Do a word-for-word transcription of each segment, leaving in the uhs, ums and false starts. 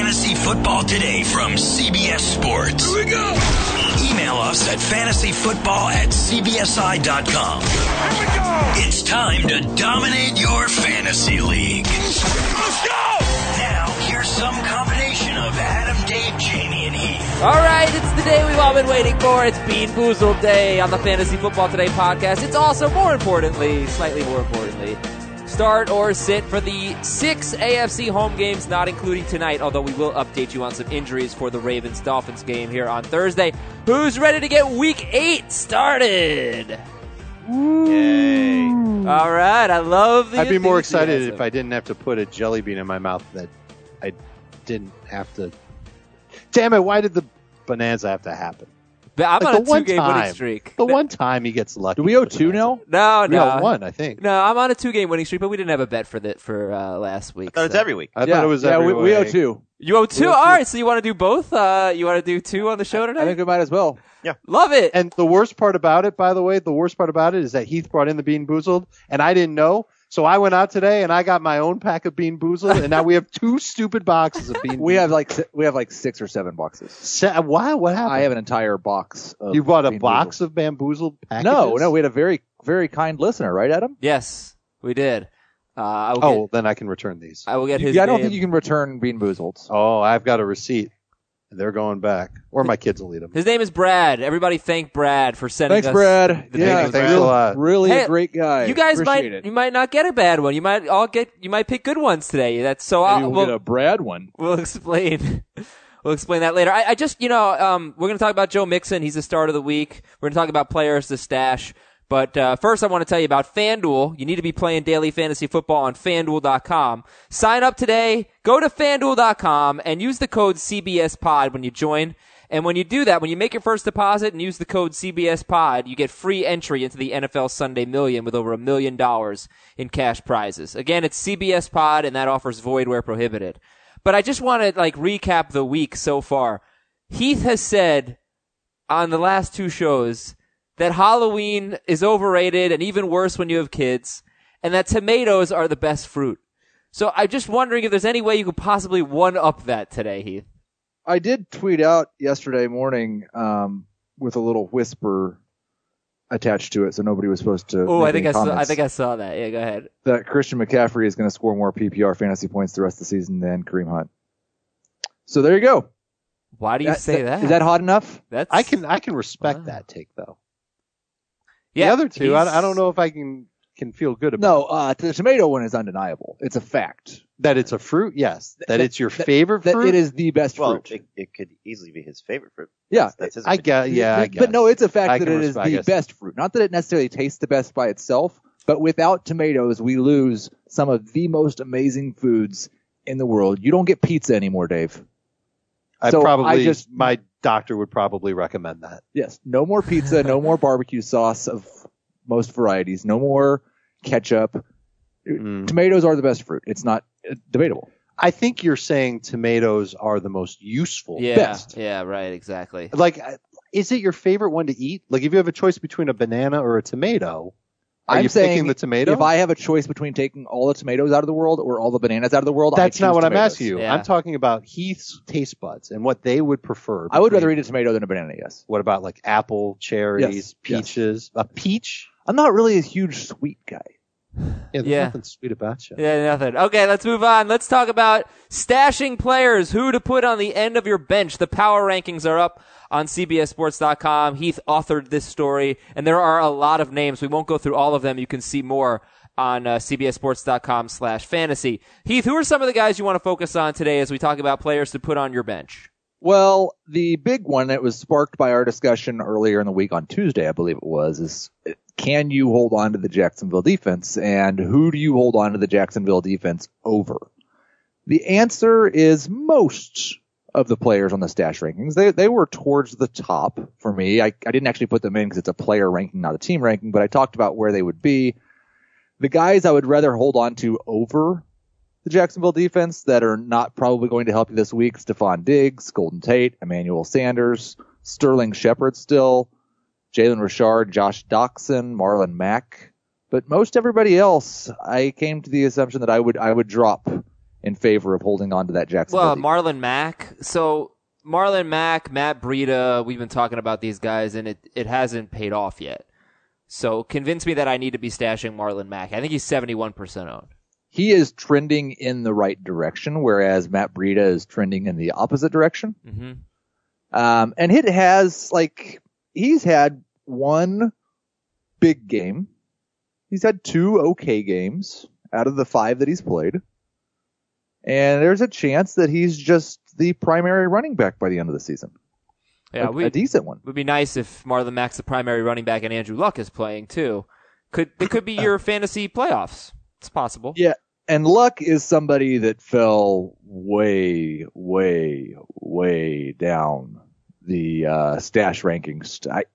Fantasy Football Today from C B S Sports. Here we go. Email us at fantasyfootball at c b s i dot com. Here we go. It's time to dominate your fantasy league. Let's go. Now, here's some combination of Adam, Dave, Jamie, and Heath. All right, it's the day we've all been waiting for. It's Bean Boozled Day on the Fantasy Football Today podcast. It's also, more importantly, slightly more importantly, start or sit for the six A F C home games, not including tonight, although we will update you on some injuries for the Ravens-Dolphins game here on Thursday. Who's ready to get week eight started? Yay. All right, I love the I'd be more enthusiasm. excited if I didn't have to put a jelly bean in my mouth that I didn't have to. Damn it, why did the bonanza have to happen? But I'm Like on the a one two-game time, winning streak. The one time he gets lucky. Do we owe with the two bonanza. now? No, We no. got one, I think. No, I'm on a two-game winning streak, but we didn't have a bet for that for uh, last week. I thought it's so. every week. I yeah, thought it was yeah, every we, we owe way. two. You owe two? We owe All two. right, so you want to do both? Uh, you want to do two on the show tonight? I think we might as well. Love it. And the worst part about it, by the way, the worst part about it is that Heath brought in the Bean Boozled, and I didn't know. So I went out today and I got my own pack of Bean Boozled, and now we have two stupid boxes of Bean. We have like si- we have like six or seven boxes. Se- Why? What happened? I have an entire box. Of You bought a Bean box Boozled. of bamboozled packages? No, no, we had a very very kind listener, right, Adam? Yes, we did. Uh, I will Oh, get, well, then I can return these. I will get his Yeah, I don't name. think you can return Bean Boozled. Oh, I've got a receipt. They're going back, or my kids will eat them. His name is Brad. Everybody thank Brad for sending Thanks, us. Brad. the Yeah, Bean thanks Boozled. a lot. Really Hey, a great guy. You guys might Appreciate it. you might not get a bad one. You might all get you might pick good ones today. That's so Maybe I'll, we'll, we'll, get a Brad one. we'll explain. We'll explain that later. I, I just, you know, um, we're going to talk about Joe Mixon. He's the start of the week. We're going to talk about players to stash. But uh, first, I want to tell you about FanDuel. You need to be playing daily fantasy football on FanDuel dot com. Sign up today. Go to FanDuel dot com and use the code C B S Pod when you join. And when you do that, when you make your first deposit and use the code C B S Pod, you get free entry into the N F L Sunday Million with over a million dollars in cash prizes. Again, it's C B S Pod, and that offers void where prohibited. But I just want to like recap the week so far. Heath has said on the last two shows that Halloween is overrated and even worse when you have kids, and that tomatoes are the best fruit. So I'm just wondering if there's any way you could possibly one-up that today, Heath. I did tweet out yesterday morning um, with a little whisper attached to it, so nobody was supposed to. Oh, make I think any I saw, I comments, think I saw that. Yeah, go ahead. that Christian McCaffrey is going to score more P P R fantasy points the rest of the season than Kareem Hunt. So there you go. Why do you say that? Is that hot enough? That's I can I can respect Wow. that take though. yeah, the other two, he's- I, I don't know if I can can feel good about. No, uh, the tomato one is undeniable. It's a fact That it's a fruit, yes. That, That- it's your that- favorite that fruit. it is the best Well, fruit. it, it could easily be his favorite fruit. Yeah, That's his I opinion. guess, yeah, I but, guess. but no, it's a fact I that can it is respect- I the guess. best fruit. Not that it necessarily tastes the best by itself, but without tomatoes, we lose some of the most amazing foods in the world. You don't get pizza anymore, Dave. I so probably I just- my doctor would probably recommend that. Yes, no more pizza, no more barbecue sauce of most varieties, no more ketchup. Mm. Tomatoes are the best fruit. It's not uh, debatable. I think you're saying tomatoes are the most useful. yeah, Best. yeah, right, exactly. Like, is it your favorite one to eat? Like, if you have a choice between a banana or a tomato, are I'm you saying picking the tomato? if I have a choice between taking all the tomatoes out of the world or all the bananas out of the world, I That's choose not what I'm tomatoes. asking you. Yeah. I'm talking about Heath's taste buds and what they would prefer. I would between- rather eat a tomato than a banana, yes. What about like apple, cherries, Yes, yes. peaches? A peach? I'm not really a huge sweet guy. Yeah, there's Yeah. nothing sweet about you. Yeah, nothing. Okay, let's move on. Let's talk about stashing players, who to put on the end of your bench. The power rankings are up on C B S Sports dot com. Heath authored this story, and there are a lot of names. We won't go through all of them. You can see more on uh, C B S Sports dot com slash fantasy. Heath, who are some of the guys you want to focus on today as we talk about players to put on your bench? Well, the big one that was sparked by our discussion earlier in the week on Tuesday, I believe it was, is can you hold on to the Jacksonville defense, and who do you hold on to the Jacksonville defense over? The answer is most of the players on the stash rankings. They they were towards the top for me. I, I didn't actually put them in because it's a player ranking, not a team ranking, but I talked about where they would be. The guys I would rather hold on to over the Jacksonville defense that are not probably going to help you this week: Stephon Diggs, Golden Tate, Emmanuel Sanders, Sterling Shepard still, Jalen Richard, Josh Doxson, Marlon Mack. But most everybody else, I came to the assumption that I would I would drop in favor of holding on to that Jacksonville. Well, defense. Marlon Mack. So Marlon Mack, Matt Breida, we've been talking about these guys, and it, it hasn't paid off yet. So convince me that I need to be stashing Marlon Mack. I think he's seventy-one percent owned. He is trending in the right direction, whereas Matt Breida is trending in the opposite direction. Mm-hmm. Um, and it has, like, he's had one big game. He's had two okay games out of the five that he's played. And there's a chance that he's just the primary running back by the end of the season. Yeah, a, we, a decent one. It would be nice if Marlon Mack's the primary running back and Andrew Luck is playing too. Could It could be your fantasy playoffs. It's possible. Yeah, and Luck is somebody that fell way, way, way down the uh, stash rankings. I,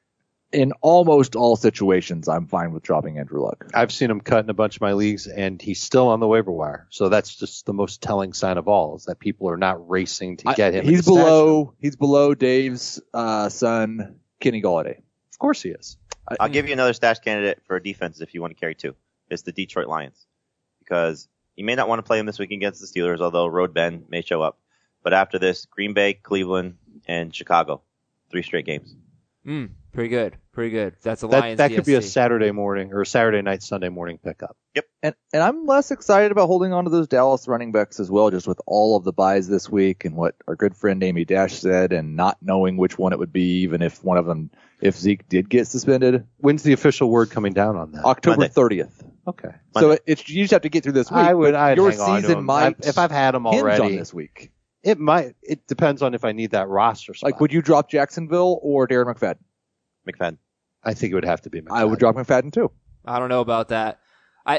in almost all situations, I'm fine with dropping Andrew Luck. I've seen him cut in a bunch of my leagues, and he's still on the waiver wire. So that's just the most telling sign of all, is that people are not racing to get him. I, he's in the stash below. room. He's below Dave's uh, son, Kenny Golladay. Of course he is. I'll give you another stash candidate for defense if you want to carry two. It's the Detroit Lions. Because you may not want to play him this week against the Steelers, although Road Ben may show up. But after this, Green Bay, Cleveland, and Chicago. Three straight games. Mm, pretty good. Pretty good. That's a That, Lions that could be a D S T. Saturday morning or a Saturday night, Sunday morning pickup. And and I'm less excited about holding on to those Dallas running backs as well, just with all of the buys this week and what our good friend Amy Dash said, and not knowing which one it would be, even if one of them, if Zeke did get suspended. When's the official word coming down on that? October Monday. thirtieth. Okay. So it, it's you just have to get through this week. I would. but I'd your hang on to season him. might I- if I've had him hinge already. on this week. It might. It depends on if I need that roster spot. Like, would you drop Jacksonville or Darren McFadden? McFadden. I think it would have to be. McFadden. I would drop McFadden too. I don't know about that. I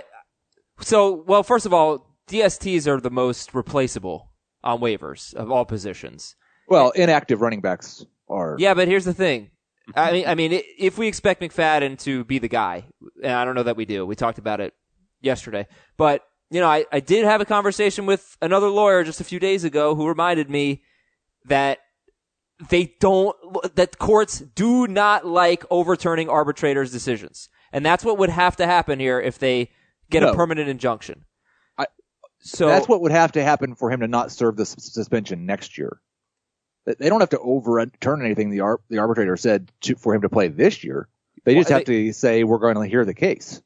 so well. First of all, D S Ts are the most replaceable on waivers of all positions. Well, inactive running backs are. Yeah, but here's the thing. I mean, I mean, if we expect McFadden to be the guy, and I don't know that we do. We talked about it yesterday, but you know, I, I did have a conversation with another lawyer just a few days ago who reminded me that they don't, that courts do not like overturning arbitrators' decisions. And that's what would have to happen here if they get No. a permanent injunction. I- so That's what would have to happen for him to not serve the s- suspension next year. They- They don't have to overturn anything the ar- the arbitrator said to, for him to play this year. They just Well, have to say, we're going to hear the case.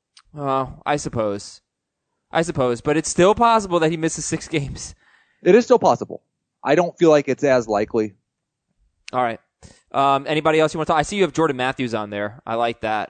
Uh, I suppose. I suppose. But it's still possible that he misses six games. It is still possible. I don't feel like it's as likely. All right. Um, anybody else you want to talk? I see you have Jordan Matthews on there. I like that.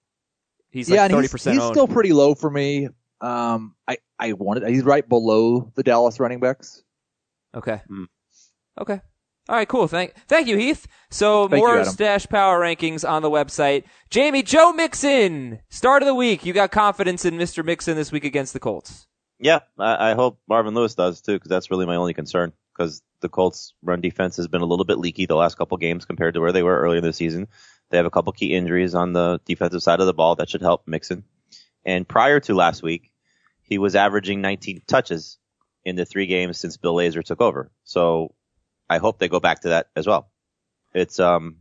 He's like yeah, and thirty he's, percent he's owned. still pretty low for me. Um, I, I wanted, he's right below the Dallas running backs. Okay. Hmm. Okay. All right, cool. Thank thank you, Heath. So Thank more you, Adam. Stash Power rankings on the website. Jamie, Joe Mixon, start of the week. You got confidence in Mister Mixon this week against the Colts. Yeah, I, I hope Marvin Lewis does too, because that's really my only concern. Because the Colts' run defense has been a little bit leaky the last couple games compared to where they were earlier in the season. They have a couple key injuries on the defensive side of the ball that should help Mixon. And prior to last week, he was averaging nineteen touches in the three games since Bill Lazor took over. So I hope they go back to that as well. It's um,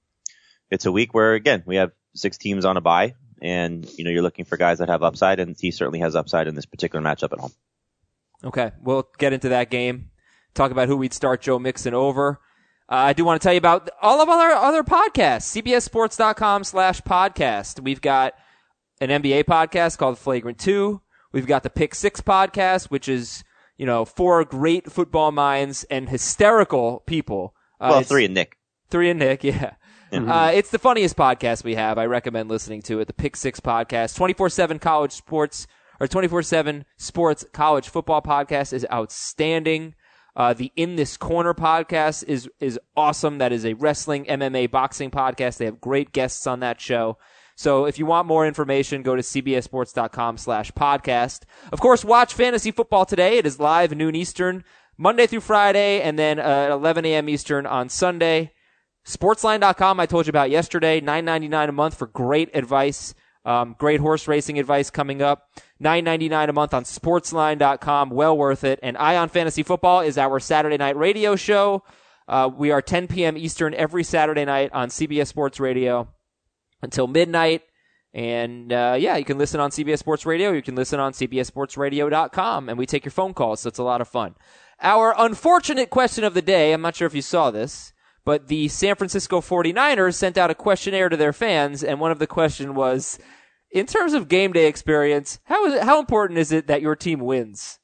it's a week where again we have six teams on a bye, and you know you're looking for guys that have upside, and he certainly has upside in this particular matchup at home. Okay, we'll get into that game. Talk about who we'd start Joe Mixon over. Uh, I do want to tell you about all of our other podcasts. C B S Sports dot com slash podcast. We've got an N B A podcast called Flagrant two. We've got the Pick Six podcast, which is, you know, four great football minds and hysterical people. Uh, Well, it's- three and Nick. Three and Nick, yeah. Uh, it's the funniest podcast we have. I recommend listening to it. The Pick Six podcast, twenty-four seven college sports or twenty-four seven sports college football podcast is outstanding. Uh, the In This Corner podcast is is awesome. That is a wrestling, M M A, boxing podcast. They have great guests on that show. So if you want more information, go to C B S Sports dot com slash podcast. Of course, watch Fantasy Football Today. It is live noon Eastern, Monday through Friday, and then uh, at eleven a.m. Eastern on Sunday. Sportsline dot com, I told you about yesterday, nine ninety-nine a month for great advice. Um, great horse racing advice coming up. nine ninety-nine a month on Sportsline dot com. Well worth it. And Eye on Fantasy Football is our Saturday night radio show. Uh, we are ten p.m. Eastern every Saturday night on C B S Sports Radio until midnight. And, uh, yeah, you can listen on C B S Sports Radio. You can listen on C B S Sports Radio dot com, and we take your phone calls, so it's a lot of fun. Our unfortunate question of the day, I'm not sure if you saw this, but the San Francisco forty-niners sent out a questionnaire to their fans, and one of the question was, in terms of game day experience, how is it, how important is it that your team wins?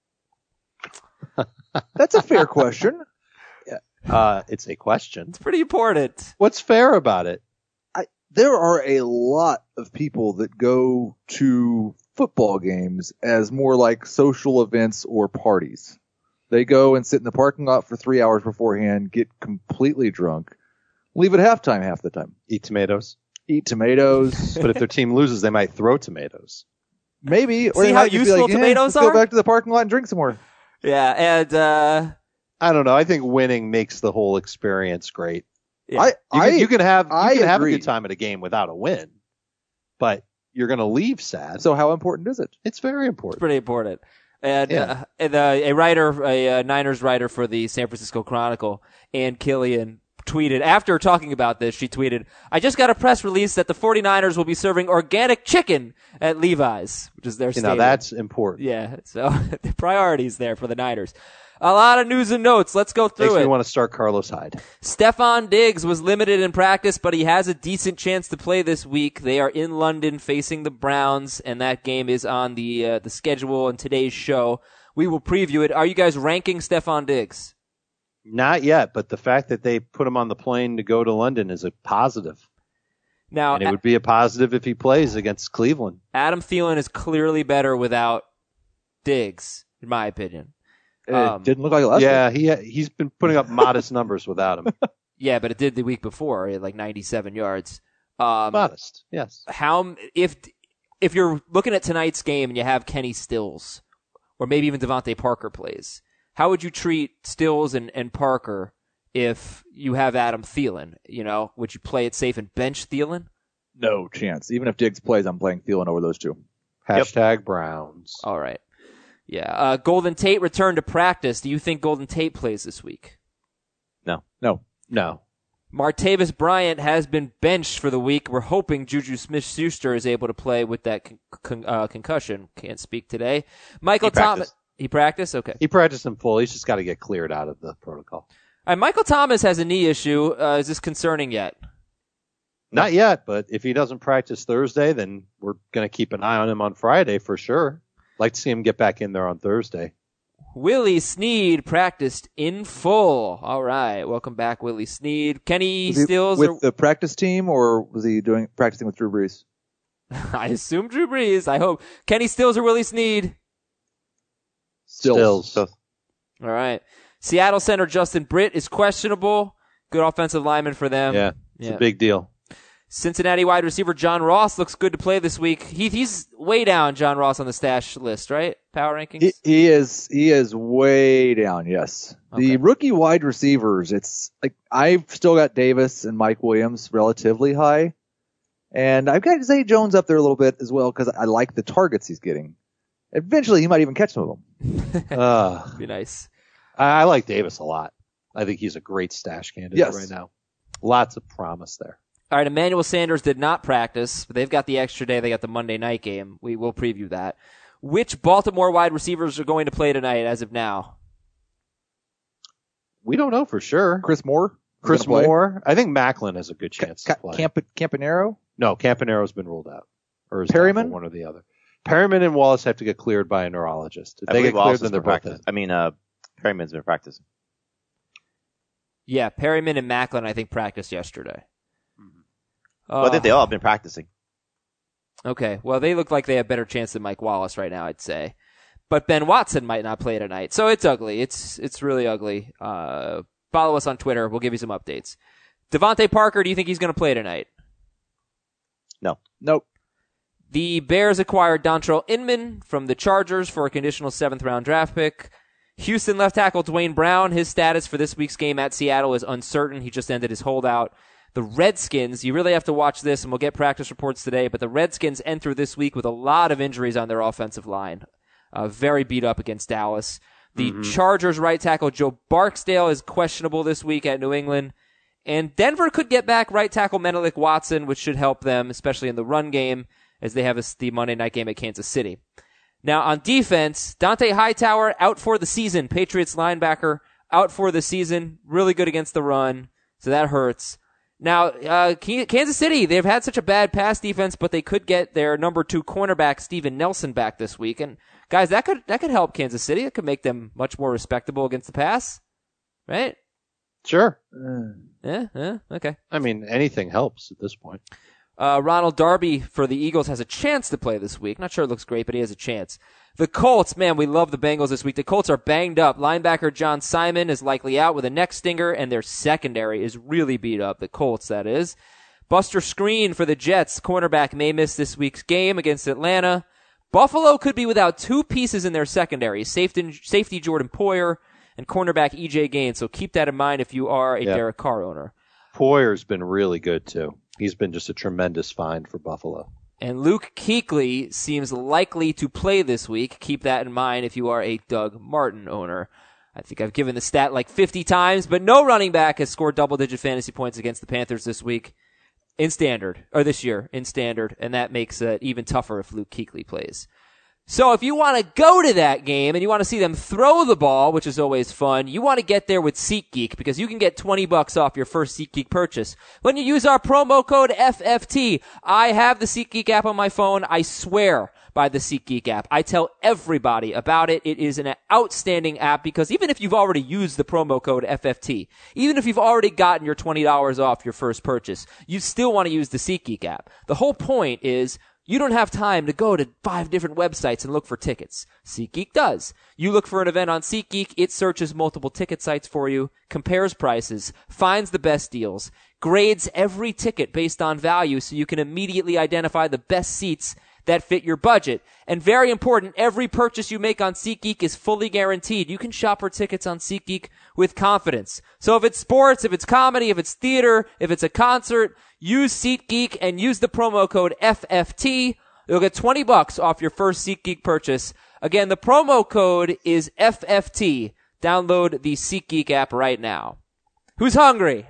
That's a fair question. Uh, it's a question. It's pretty important. What's fair about it? I, there are a lot of people that go to football games as more like social events or parties. They go and sit in the parking lot for three hours beforehand, get completely drunk, leave at halftime half the time. Eat tomatoes. Eat tomatoes. But if their team loses, they might throw tomatoes. Maybe. Or See they how might just be useful like, eh, tomatoes let's are? Go back to the parking lot and drink some more. Yeah, and, uh, I don't know. I think winning makes the whole experience great. yeah. I, You I, can, you can have you I can have a agree. good time at a game without a win, but you're going to leave sad. So how important is it? It's very It's important. pretty important. And, Yeah. uh, and uh, a writer, a uh, Niners writer for the San Francisco Chronicle, Ann Killian, tweeted, after talking about this, she tweeted, I just got a press release that the forty-niners will be serving organic chicken at Levi's, which is their You stadium. know, that's important. Yeah, so the priorities there for the Niners. A lot of news and notes. Let's go Makes through me it. want to start Carlos Hyde. Stephon Diggs was limited in practice, but he has a decent chance to play this week. They are in London facing the Browns, and that game is on the uh, the schedule in today's show. We will preview it. Are you guys ranking Stephon Diggs? Not yet, but the fact that they put him on the plane to go to London is a positive. Now, And it would be a positive if he plays against Cleveland. Adam Thielen is clearly better without Diggs, in my opinion. It Um, didn't look like it last Yeah, he he's been putting up modest numbers without him. Yeah, but it did the week before. He had like ninety-seven yards. Um, Modest, yes. how if if you're looking at tonight's game and you have Kenny Stills or maybe even Devontae Parker plays, how would you treat Stills and, and Parker if you have Adam Thielen? You know, would you play it safe and bench Thielen? No chance. Even if Diggs plays, I'm playing Thielen over those two. Hashtag Browns. All right. Yeah. Uh, Golden Tate returned to practice. Do you think Golden Tate plays this week? No. No. No. Martavis Bryant has been benched for the week. We're hoping Juju Smith-Schuster is able to play with that con- con- uh, concussion. Can't speak today. Michael He practiced. Thomas. He practiced? Okay. He practiced in full. He's just got to get cleared out of the protocol. All right, Michael Thomas has a knee issue. Uh, is this concerning yet? Not yet, but if he doesn't practice Thursday, then we're going to keep an eye on him on Friday for sure. Like to see him get back in there on Thursday. Willie Snead practiced in full. All right. Welcome back, Willie Snead. Kenny Was he Stills. with Or, the practice team, or was he doing practicing with Drew Brees? I assume Drew Brees. I hope. Kenny Stills or Willie Snead? Stills. So, All right. Seattle center Justin Britt is questionable. Good offensive lineman for them. Yeah, it's Yeah. a big deal. Cincinnati wide receiver John Ross looks good to play this week. He, he's way down, John Ross, on the stash list, right? Power rankings? He, he is he is way down. Yes, Okay. the rookie wide receivers. It's like I've still got Davis and Mike Williams relatively high, and I've got Zay Jones up there a little bit as well because I like the targets he's getting. Eventually, he might even catch some of them. Uh, Be nice. I, I like Davis a lot. I think he's a great stash candidate Yes. right now. Lots of promise there. All right, Emmanuel Sanders did not practice, but they've got the extra day. They got the Monday night game. We will preview that. Which Baltimore wide receivers are going to play tonight as of now? We don't know for sure. Chris Moore, Chris gonna play? Moore. I think Macklin has a good Ca- chance Ca- to play. Camp- Campanaro. No, Campanero's been ruled out. Or is Perryman? one or the other. Perryman and Wallace have to get cleared by a neurologist. If I they believe get cleared, Wallace then has they're been both practicing. in. I mean, uh, Perryman's been practicing. Yeah, Perryman and Macklin, I think, practiced yesterday. Well, I think they all have been practicing. Okay, well, they look like they have better chance than Mike Wallace right now, I'd say. But Ben Watson might not play tonight, so it's ugly. It's it's really ugly. Uh, follow us on Twitter. We'll give you some updates. Devontae Parker, do you think he's going to play tonight? No. Nope. The Bears acquired Dontrell Inman from the Chargers for a conditional seventh-round draft pick. Houston left tackle Dwayne Brown, his status for this week's game at Seattle is uncertain. He just ended his holdout. The Redskins, you really have to watch this, and we'll get practice reports today, but the Redskins enter this week with a lot of injuries on their offensive line. Uh, very beat up against Dallas. The mm-hmm. Chargers right tackle Joe Barksdale is questionable this week at New England. And Denver could get back right tackle Menelik Watson, which should help them, especially in the run game, as they have a, the Monday night game at Kansas City. Now, on defense, Dante Hightower out for the season. Patriots linebacker out for the season. Really good against the run, so that hurts. Now, uh, Kansas City, they've had such a bad pass defense, but they could get their number two cornerback, Steven Nelson, back this week. And, guys, that could that could help Kansas City. It could make them much more respectable against the pass, right? Sure. Yeah, yeah, okay. I mean, anything helps at this point. Uh, Ronald Darby for the Eagles has a chance to play this week. Not sure it looks great, but he has a chance. The Colts, man, we love the Bengals this week. The Colts are banged up. Linebacker John Simon is likely out with a neck stinger, and their secondary is really beat up. The Colts, that is. Buster Skrine for the Jets. Cornerback may miss this week's game against Atlanta. Buffalo could be without two pieces in their secondary. Safety, safety Jordan Poyer and cornerback E J Gaines. So keep that in mind if you are a yeah. Derek Carr owner. Poyer's been really good, too. He's been just a tremendous find for Buffalo. And Luke Kuechly seems likely to play this week. Keep that in mind if you are a Doug Martin owner. I think I've given the stat like fifty times, but no running back has scored double-digit fantasy points against the Panthers this week in standard, or this year in standard, and that makes it even tougher if Luke Kuechly plays. So if you want to go to that game and you want to see them throw the ball, which is always fun, you want to get there with SeatGeek because you can get twenty bucks off your first SeatGeek purchase when you use our promo code F F T. I have the SeatGeek app on my phone. I swear by the SeatGeek app. I tell everybody about it. It is an outstanding app because even if you've already used the promo code F F T, even if you've already gotten your twenty dollars off your first purchase, you still want to use the SeatGeek app. The whole point is you don't have time to go to five different websites and look for tickets. SeatGeek does. You look for an event on SeatGeek, it searches multiple ticket sites for you, compares prices, finds the best deals, grades every ticket based on value so you can immediately identify the best seats that fit your budget. And very important, every purchase you make on SeatGeek is fully guaranteed. You can shop for tickets on SeatGeek with confidence. So if it's sports, if it's comedy, if it's theater, if it's a concert, use SeatGeek and use the promo code F F T. You'll get twenty bucks off your first SeatGeek purchase. Again, the promo code is F F T. Download the SeatGeek app right now. Who's hungry?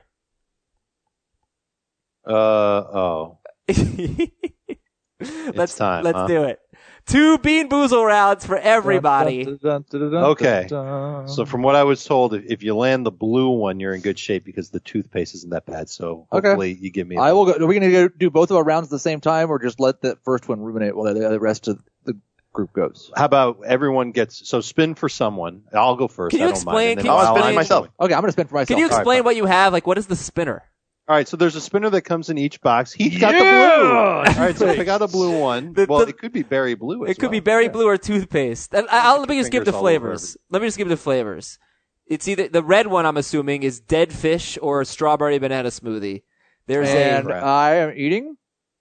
Uh, oh. let's time, let's huh? do it. Two Bean Boozle rounds for everybody. Okay. So from what I was told, if, if you land the blue one, you're in good shape because the toothpaste isn't that bad. So hopefully Okay. you give me a I will go. Are we going to do both of our rounds at the same time, or just let the first one ruminate while the, the rest of the group goes? How about everyone gets, so spin for someone. I'll go first. Can you I don't explain- mind. And can then you I'll- explain- I'll- myself. Okay, I'm going to spin for myself. Can you All right, explain fine. what you have? Like, what is the spinner? All right, so there's a spinner that comes in each box. He's got the blue. All right, so pick out a blue one. The- well, the- it could be berry blue as It could well. be berry blue or toothpaste. And I- I'll, let me just give the fingers all over flavors. Let me just give the flavors. It's either the red one. I'm assuming is dead fish or strawberry banana smoothie. There's And a. I am eating,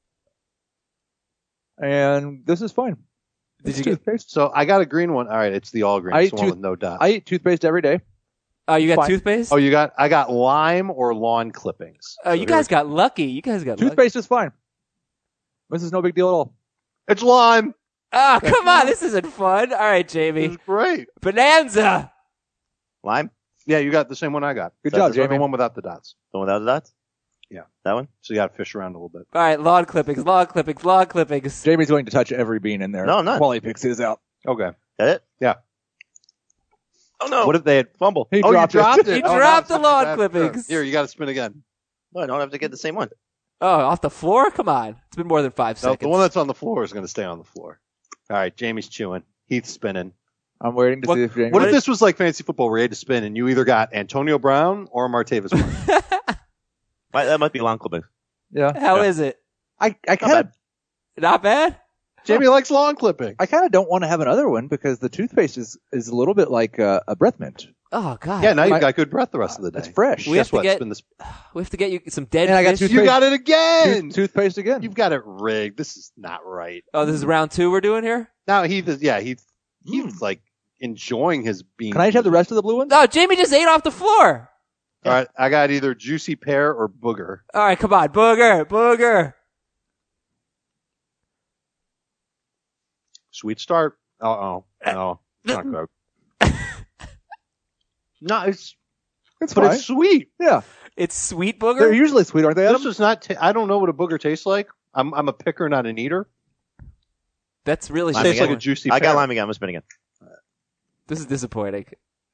and this is fine. Did It's you get? toothpaste? So I got a green one. All right, it's the all green. I It's the eat one tooth- with no dots. I eat toothpaste every day. Oh, you got Fine. toothpaste? Oh, you got, I got lime or lawn clippings. Oh, So you here guys we go. got lucky. You guys got lucky. Toothpaste is fine. This is no big deal at all. It's lime. Oh, come on. This isn't fun. All right, Jamie. It's great. Bonanza. Lime? Yeah, you got the same one I got. Good That's job, the Jamie. one without the dots. The one without the dots? Yeah. That one? So you got to fish around a little bit. All right, lawn clippings, lawn clippings, lawn clippings. Jamie's going to touch every bean in there. No, I'm not. While he picks his out. Okay. That it? Yeah. Oh no. What if they had fumble? He oh, dropped you it. dropped it. He Oh, dropped no, the lawn bad. clippings. Here, you got to spin again. No, I don't have to get the same one. Oh, off the floor? Come on. It's been more than five No, seconds. the one that's on the floor is going to stay on the floor. All right, Jamie's chewing. Heath's spinning. I'm waiting to What- see if Jamie. What if this was like fantasy football where you had to spin and you either got Antonio Brown or Martavis Bryant? Might, that might be lawn clipping. Yeah. How Yeah. is it? I, I kind of, Not bad? Jamie likes lawn clipping. I kind of don't want to have another one because the toothpaste is, is a little bit like uh, a breath mint. Oh, God. Yeah, now My- you've got good breath the rest of the day. It's fresh. We have Guess to what? get- Spin this. We have to get you some dead And I got fish. toothpaste. You got it again. Tooth- toothpaste again. You've got it rigged. This is not right. Oh, this is round two we're doing here? Now Heath is, yeah, Heath, Heath's like enjoying his bean. Can I just have the rest of the blue ones? No, Jamie just ate off the floor. All right, I got either juicy pear or booger. All right, come on. Booger, booger. Sweet start. Uh oh. No, it's not good. No, it's It's but fine. it's sweet. Yeah. It's sweet They're booger? usually sweet, aren't they, This Adam? was not. T- I don't know what a booger tastes like. I'm I'm a picker, not an eater. That's really Lime Tastes again. like a juicy. I got pear. lime again. I'm spinning again. This is disappointing.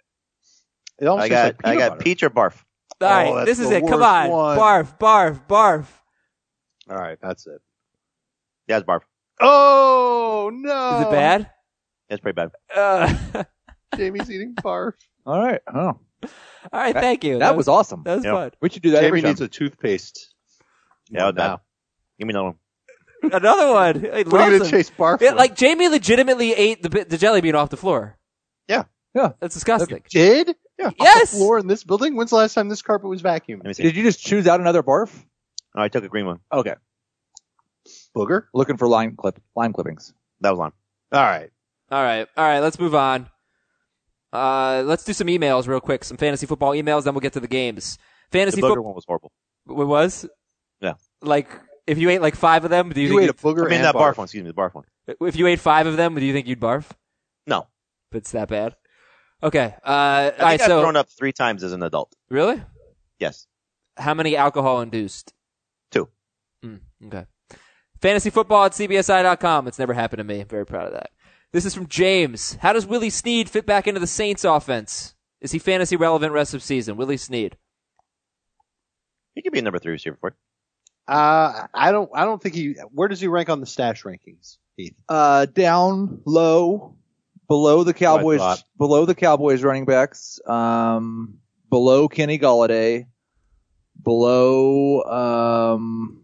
It almost I tastes got like I peanut on butter. peach or barf. All right, that's this is the it. Come worst on. one. Barf, barf, barf. All right, that's it. Yeah, it's barf. Oh no! Is it bad? It's pretty bad. Uh, Jamie's eating barf. All right. Oh, all right, thank you. that was awesome. That was Yeah. fun. We should do that Jamie every time. needs a toothpaste. Yeah, Come on bad. now. Give me another one. Another one. He What are you loves gonna them. chase barf? It, with? like Jamie legitimately ate the the jelly bean off the floor. Yeah. Yeah. That's disgusting. did? Yeah. Yes. The floor in this building. When's the last time this carpet was vacuumed? Let me see. Did you just choose out another barf? Oh, I took a green one. Okay. Booger. Looking for lime clip lime clippings. That was lime. All right. All right, all right. Let's move on. Uh, let's do some emails real quick. Some fantasy football emails, then we'll get to the games. The Fantasy booger football. one was horrible. What was? Yeah. Like, if you ate like five of them, do you, You ate think a booger I mean and that barf. barf one. Excuse me, the barf one. you'd- if you ate five of them, do you think you'd barf? No. If it's that bad. Okay. Uh, I all think right. I've So thrown up three times as an adult. really, Yes. how many alcohol induced? Two. Mm, okay. Fantasy football at C B S I dot com. It's never happened to me. I'm very proud of that. This is from James. How does Willie Snead fit back into the Saints offense? Is he fantasy relevant rest of season? Willie Snead. He could be a number three receiver for it. Uh, I don't. I don't think he. Where does he rank on the stash rankings, Heath? Uh, down low, below the Cowboys, thought. below the Cowboys running backs, um, below Kenny Golladay, below, um,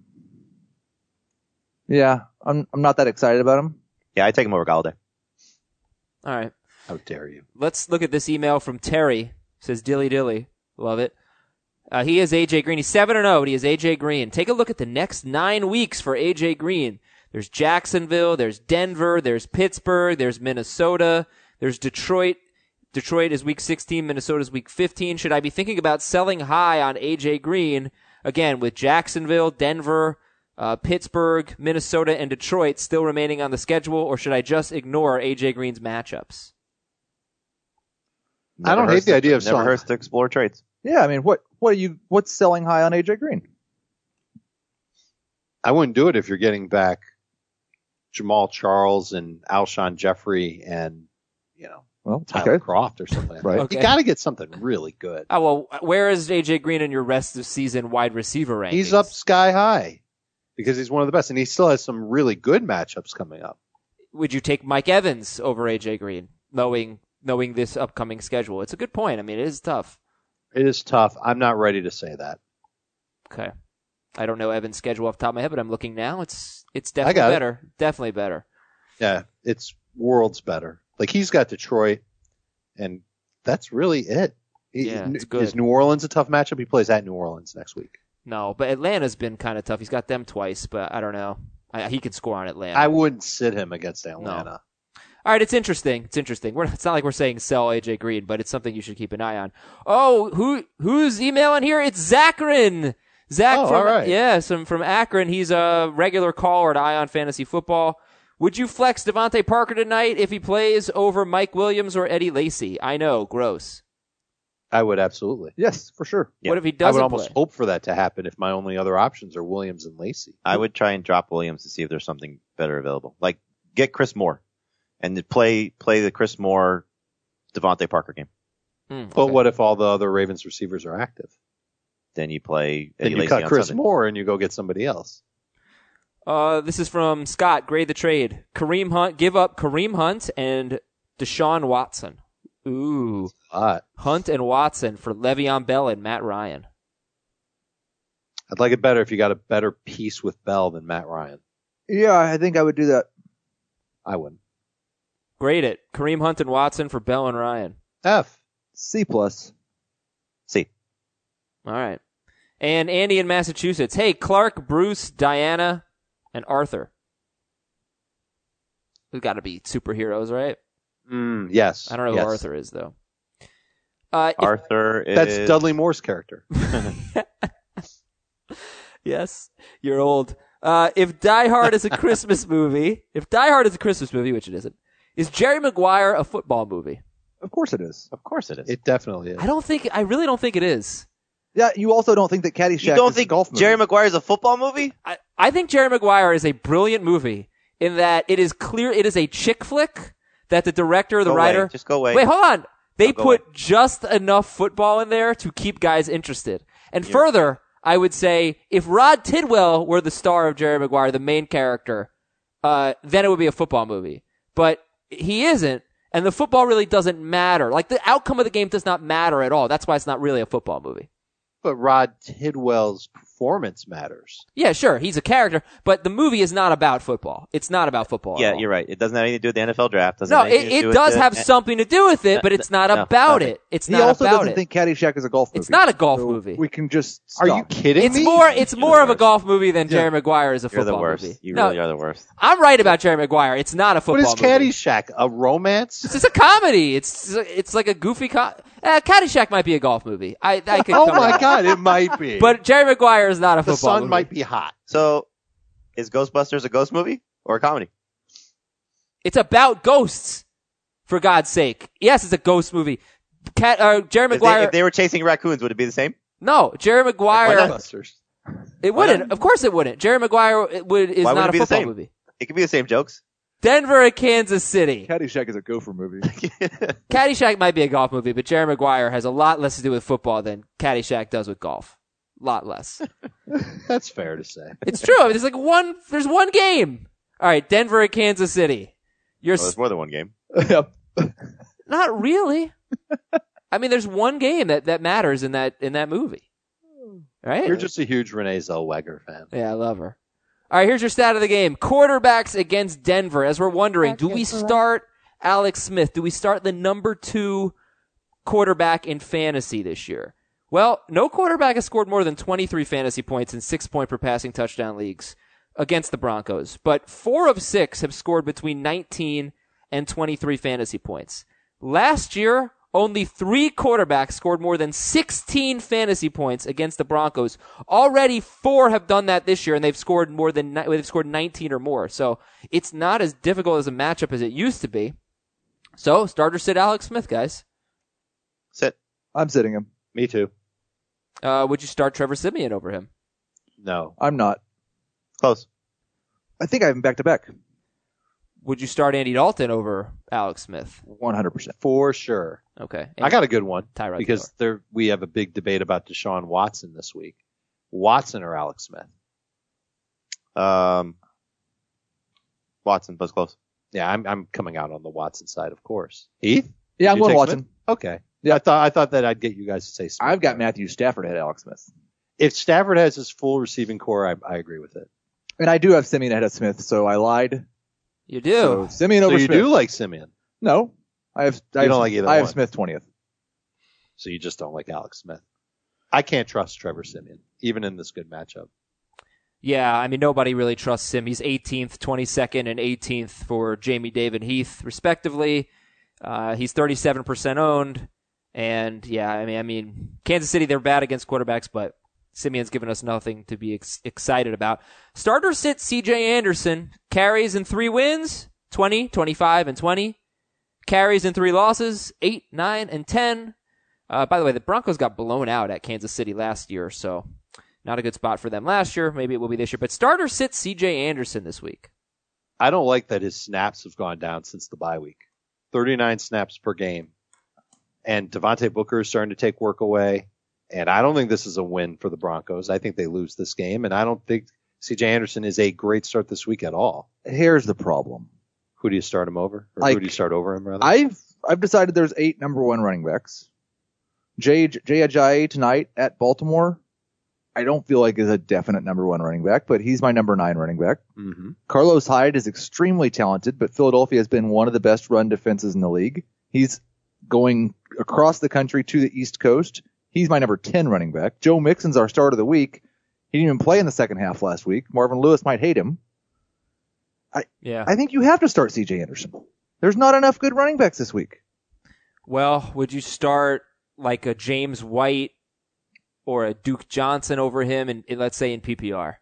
yeah, I'm, I'm not that excited about him. Yeah, I take him over Galladay. All right. How dare you? Let's look at this email from Terry. Says dilly dilly. Love it. Uh, he is A J Green. He's seven and oh, but he is A J Green. Take a look at the next nine weeks for A J Green. There's Jacksonville, there's Denver, there's Pittsburgh, there's Minnesota, there's Detroit. Detroit is week sixteen, Minnesota's week fifteen. Should I be thinking about selling high on A J Green, again, with Jacksonville, Denver, uh, Pittsburgh, Minnesota, and Detroit still remaining on the schedule, or should I just ignore A J Green's matchups? I don't Never hate hurts the to- idea of Never selling. hurts to explore trades. Yeah, I mean, what, what are you, what's selling high on A J Green? I wouldn't do it if you're getting back Jamal Charles and Alshon Jeffrey and you know Well, Tyler okay. Croft or something. Right. Okay. You got to get something really good. Oh, well, where is A J Green in your rest of season wide receiver rankings? He's up sky high because he's one of the best, and he still has some really good matchups coming up. Would you take Mike Evans over A J Green, knowing knowing this upcoming schedule? It's a good point. I mean, it is tough. It is tough. I'm not ready to say that. Okay. I don't know Evans' schedule off the top of my head, but I'm looking now. It's it's I definitely got it. better. Definitely better. Yeah, it's worlds better. Like he's got Detroit, and that's really it. He- Yeah, it's good. Is New Orleans a tough matchup? He plays at New Orleans next week. No, but Atlanta's been kind of tough. He's got them twice, but I don't know. I, he could score on Atlanta. I wouldn't sit him against Atlanta. All right, it's interesting. It's interesting. We're, it's not like we're saying sell A J Green, but it's something you should keep an eye on. Oh, who who's emailing here? It's Zachrin. Zach Oh, from all right. yeah, some from Akron. He's a regular caller to Eye on Fantasy Football. Would you flex Devontae Parker tonight if he plays over Mike Williams or Eddie Lacy? I know, gross. I would absolutely. Yes, for sure. Yeah. What if he I doesn't would almost play? hope for that to happen if my only other options are Williams and Lacey. I would try and drop Williams to see if there's something better available. Like get Chris Moore and then play play the Chris Moore Devontae Parker game. Hmm, But okay. what if all the other Ravens receivers are active? Then you play Then Eddie you Lacy cut on Chris Sunday. Moore and you go get somebody else. Uh, this is from Scott. Grade the trade. Kareem Hunt. Give up Kareem Hunt and Deshaun Watson. Ooh. A lot. Hunt and Watson for Le'Veon Bell and Matt Ryan. I'd like it better if you got a better piece with Bell than Matt Ryan. Yeah, I think I would do that. I wouldn't. Grade it. Kareem Hunt and Watson for Bell and Ryan. F. C plus. See. All right. And Andy in Massachusetts. Hey, Clark, Bruce, Diana, and Arthur. We've got to be superheroes, right? Mm, yes. I don't know yes. who Arthur is, though. Uh, if- Arthur is That's Dudley Moore's character. yes, you're old. Uh, if Die Hard is a Christmas movie, if Die Hard is a Christmas movie, which it isn't, is Jerry Maguire a football movie? Of course it is. Of course it is. It definitely is. I don't think, I really don't think it is. Yeah, you also don't think that Caddyshack You don't is think a golf movie. Jerry Maguire is a football movie? I, I think Jerry Maguire is a brilliant movie in that it is clear it is a chick flick that the director, the Go writer. away. Just go away. Wait, hold on. They No, go put away. just enough football in there to keep guys interested. And further, I would say if Rod Tidwell were the star of Jerry Maguire, the main character, uh, then it would be a football movie. But he isn't, and the football really doesn't matter. Like, the outcome of the game does not matter at all. That's why it's not really a football movie. But Rod Tidwell's performance matters. Yeah, sure, he's a character, but the movie is not about football. It's not about football. Yeah, at all. you're right. It doesn't have anything to do with the N F L draft. Doesn't No, have anything it, to do it with does the- have something to do with it, but it's not no, about nothing. it. It's He not also about doesn't it. think Caddyshack is a golf movie. It's not a golf So movie. We can just Are stop. you kidding It's me? more. It's more of a worst. golf movie than Jerry Maguire is a You're football the worst. movie. You no, really are the worst. I'm right about Jerry Maguire. It's not a What football is movie. Caddyshack? A romance? It's just a comedy. It's it's like a goofy. Co- uh, Caddyshack might be a golf movie. I I could. Oh come my around. God, it might be. But Jerry Maguire is not a the football sun movie. might be hot. So, is Ghostbusters a ghost movie or a comedy? It's about ghosts, for God's sake. Yes, it's a ghost movie. Cat, uh, Jerry If they, Maguire. if they were chasing raccoons, would it be the same? no, Jerry Maguire. Why not? Busters. It Why wouldn't. Of course, it wouldn't. Jerry Maguire it would is Why would not it a be the football same? movie. It could be the same jokes. Denver and Kansas City. Caddyshack is a gopher movie. Caddyshack might be a golf movie, but Jerry Maguire has a lot less to do with football than Caddyshack does with golf. A lot less. That's fair to say. It's true. I mean, there's like one. There's one game. All right, Denver and Kansas City. You're Well, there's more than one game. Yep. Not really. I mean, there's one game that, that matters in that in that movie, right? You're just a huge Renee Zellweger fan. Yeah, I love her. All right, here's your stat of the game: quarterbacks against Denver. As we're wondering, do we start Alex Smith? Do we start the number two quarterback in fantasy this year? Well, no quarterback has scored more than twenty-three fantasy points in six-point per passing touchdown leagues against the Broncos, but four of six have scored between nineteen and twenty-three fantasy points. Last year, only three quarterbacks scored more than sixteen fantasy points against the Broncos. Already four have done that this year, and they've scored more than they've scored nineteen or more. So it's not as difficult as a matchup as it used to be. So starter sit Alex Smith, guys. Sit. I'm sitting him. Me too. Uh, would you start Trevor Siemian over him? No. I'm not. Close. I think I have him back to back. Would you start Andy Dalton over Alex Smith? one hundred percent. For sure. Okay. I got a good one. Tyrod because there we have a big debate about Deshaun Watson this week. Watson or Alex Smith? Um, Watson, but it's close. Yeah, I'm I'm coming out on the Watson side, of course. Heath? Yeah, I'm Did you going take Watson. Smith? Okay. Yeah, I thought I thought that I'd get you guys to say Smith. I've got Matthew Stafford ahead of Alex Smith. If Stafford has his full receiving core, I, I agree with it. And I do have Simeon ahead of Smith, so I lied. You do. So Simeon So over you Smith. do like Simeon. No. I have, I You have, don't like either I have one. Smith twentieth. So you just don't like Alex Smith. I can't trust Trevor Siemian, even in this good matchup. Yeah, I mean, nobody really trusts him. He's eighteenth, twenty-second, and eighteenth for Jamie, David, Heath, respectively. Uh, he's thirty-seven percent owned. And, yeah, I mean, I mean, Kansas City, they're bad against quarterbacks, but Simeon's given us nothing to be ex- excited about. Starter sit C J Anderson. Carries in three wins, twenty, twenty-five, and twenty. Carries in three losses, eight, nine, and ten. Uh, by the way, the Broncos got blown out at Kansas City last year, so not a good spot for them last year. Maybe it will be this year. But starter sits C J Anderson this week. I don't like that his snaps have gone down since the bye week. thirty-nine snaps per game. And Devontae Booker is starting to take work away. And I don't think this is a win for the Broncos. I think they lose this game. And I don't think C J Anderson is a great start this week at all. Here's the problem. Who do you start him over? Or Like, who do you start over him, rather? I've I've decided there's eight number one running backs. Jay Jay Ajayi tonight at Baltimore. I don't feel like is a definite number one running back, but he's my number nine running back. mm-hmm. Carlos Hyde is extremely talented, but Philadelphia has been one of the best run defenses in the league. He's going across the country to the East Coast. He's my number ten running back. Joe Mixon's our start of the week. He didn't even play in the second half last week. Marvin Lewis might hate him. Yeah. I think you have to start C J Anderson. There's not enough good running backs this week. Well, would you start like a James White or a Duke Johnson over him, in, in let's say in P P R?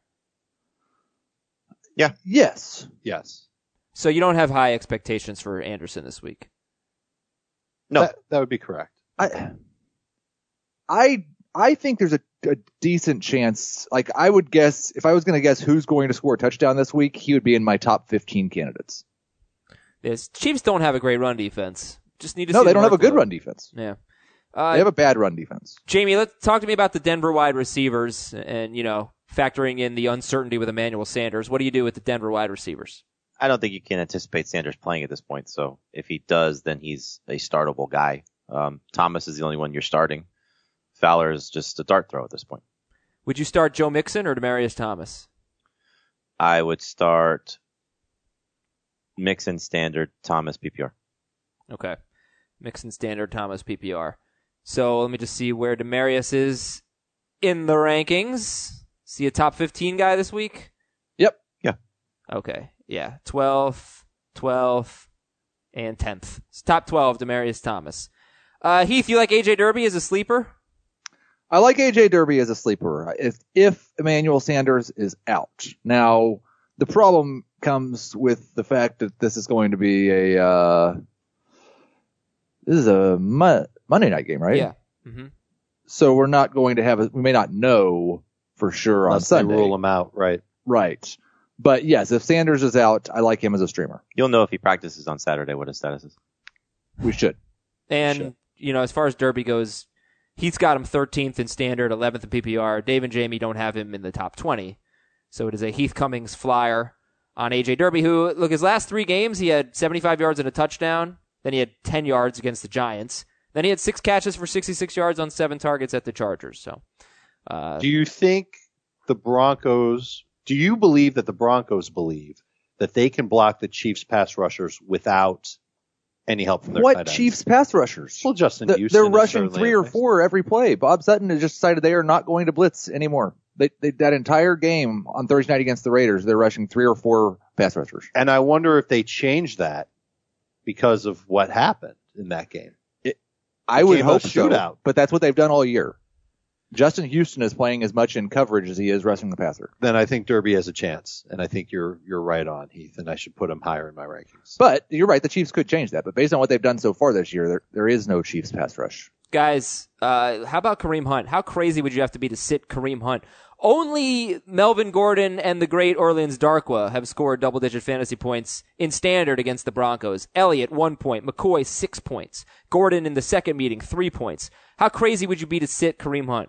Yes. Yes. So you don't have high expectations for Anderson this week. No. That, that would be correct. I, I, I think there's a, a decent chance. Like I would guess, if I was going to guess who's going to score a touchdown this week, he would be in my top fifteen candidates. Yes, Chiefs don't have a great run defense. Just need to No, see they the don't have a good workload. run defense. Yeah. Uh, They have a bad run defense. Jamie, let's talk to me about the Denver wide receivers and, you know, factoring in the uncertainty with Emmanuel Sanders. What do you do with the Denver wide receivers? I don't think you can anticipate Sanders playing at this point. So if he does, then he's a startable guy. Um, Thomas is the only one you're starting. Fowler is just a dart throw at this point. Would you start Joe Mixon or Demaryius Thomas? I would start Mixon standard, Thomas P P R. Okay. Mixon standard, Thomas P P R. So let me just see where Demaryius is in the rankings. See a top fifteen guy this week? Yep. Yeah. Okay. Yeah. twelfth, twelfth, and tenth. It's top twelve, Demaryius Thomas. Uh, Heath, you like A J Derby as a sleeper? I like A J Derby as a sleeper if if Emmanuel Sanders is out. Now, the problem comes with the fact that this is going to be a uh, this is a Mo- Monday night game, right? Yeah. Mm-hmm. So we're not going to have a, we may not know for sure on Unless they Sunday. rule him out, right? Right. But yes, if Sanders is out, I like him as a streamer. You'll know if he practices on Saturday what his status is. We should. And, Sure. you know, as far as Derby goes, Heath's got him thirteenth in standard, eleventh in P P R. Dave and Jamie don't have him in the top twenty. So it is a Heath Cummings flyer on A J Derby, who, look, his last three games, he had seventy-five yards and a touchdown. Then he had ten yards against the Giants. Then he had six catches for sixty-six yards on seven targets at the Chargers. So, uh, Do you think the Broncos, do you believe that the Broncos believe that they can block the Chiefs pass rushers without any help from their tight What ends? Chiefs pass rushers? Well, Justin The- Houston they're is rushing certainly three a or mix. four every play. Bob Sutton has just decided they are not going to blitz anymore. They, they that entire game on Thursday night against the Raiders, they're rushing three or four pass rushers. And I wonder if they changed that because of what happened in that game. I would Became a hope so, shootout. but that's what they've done all year. Justin Houston is playing as much in coverage as he is rushing the passer. Then I think Derby has a chance, and I think you're you're right on, Heath, and I should put him higher in my rankings. But you're right, the Chiefs could change that. But based on what they've done so far this year, there there is no Chiefs pass rush. guys, uh, how about Kareem Hunt? How crazy would you have to be to sit Kareem Hunt? Only Melvin Gordon and the great Orleans Darkwa have scored double-digit fantasy points in standard against the Broncos. Elliott, one point. McCoy, six points. Gordon in the second meeting, three points. How crazy would you be to sit Kareem Hunt?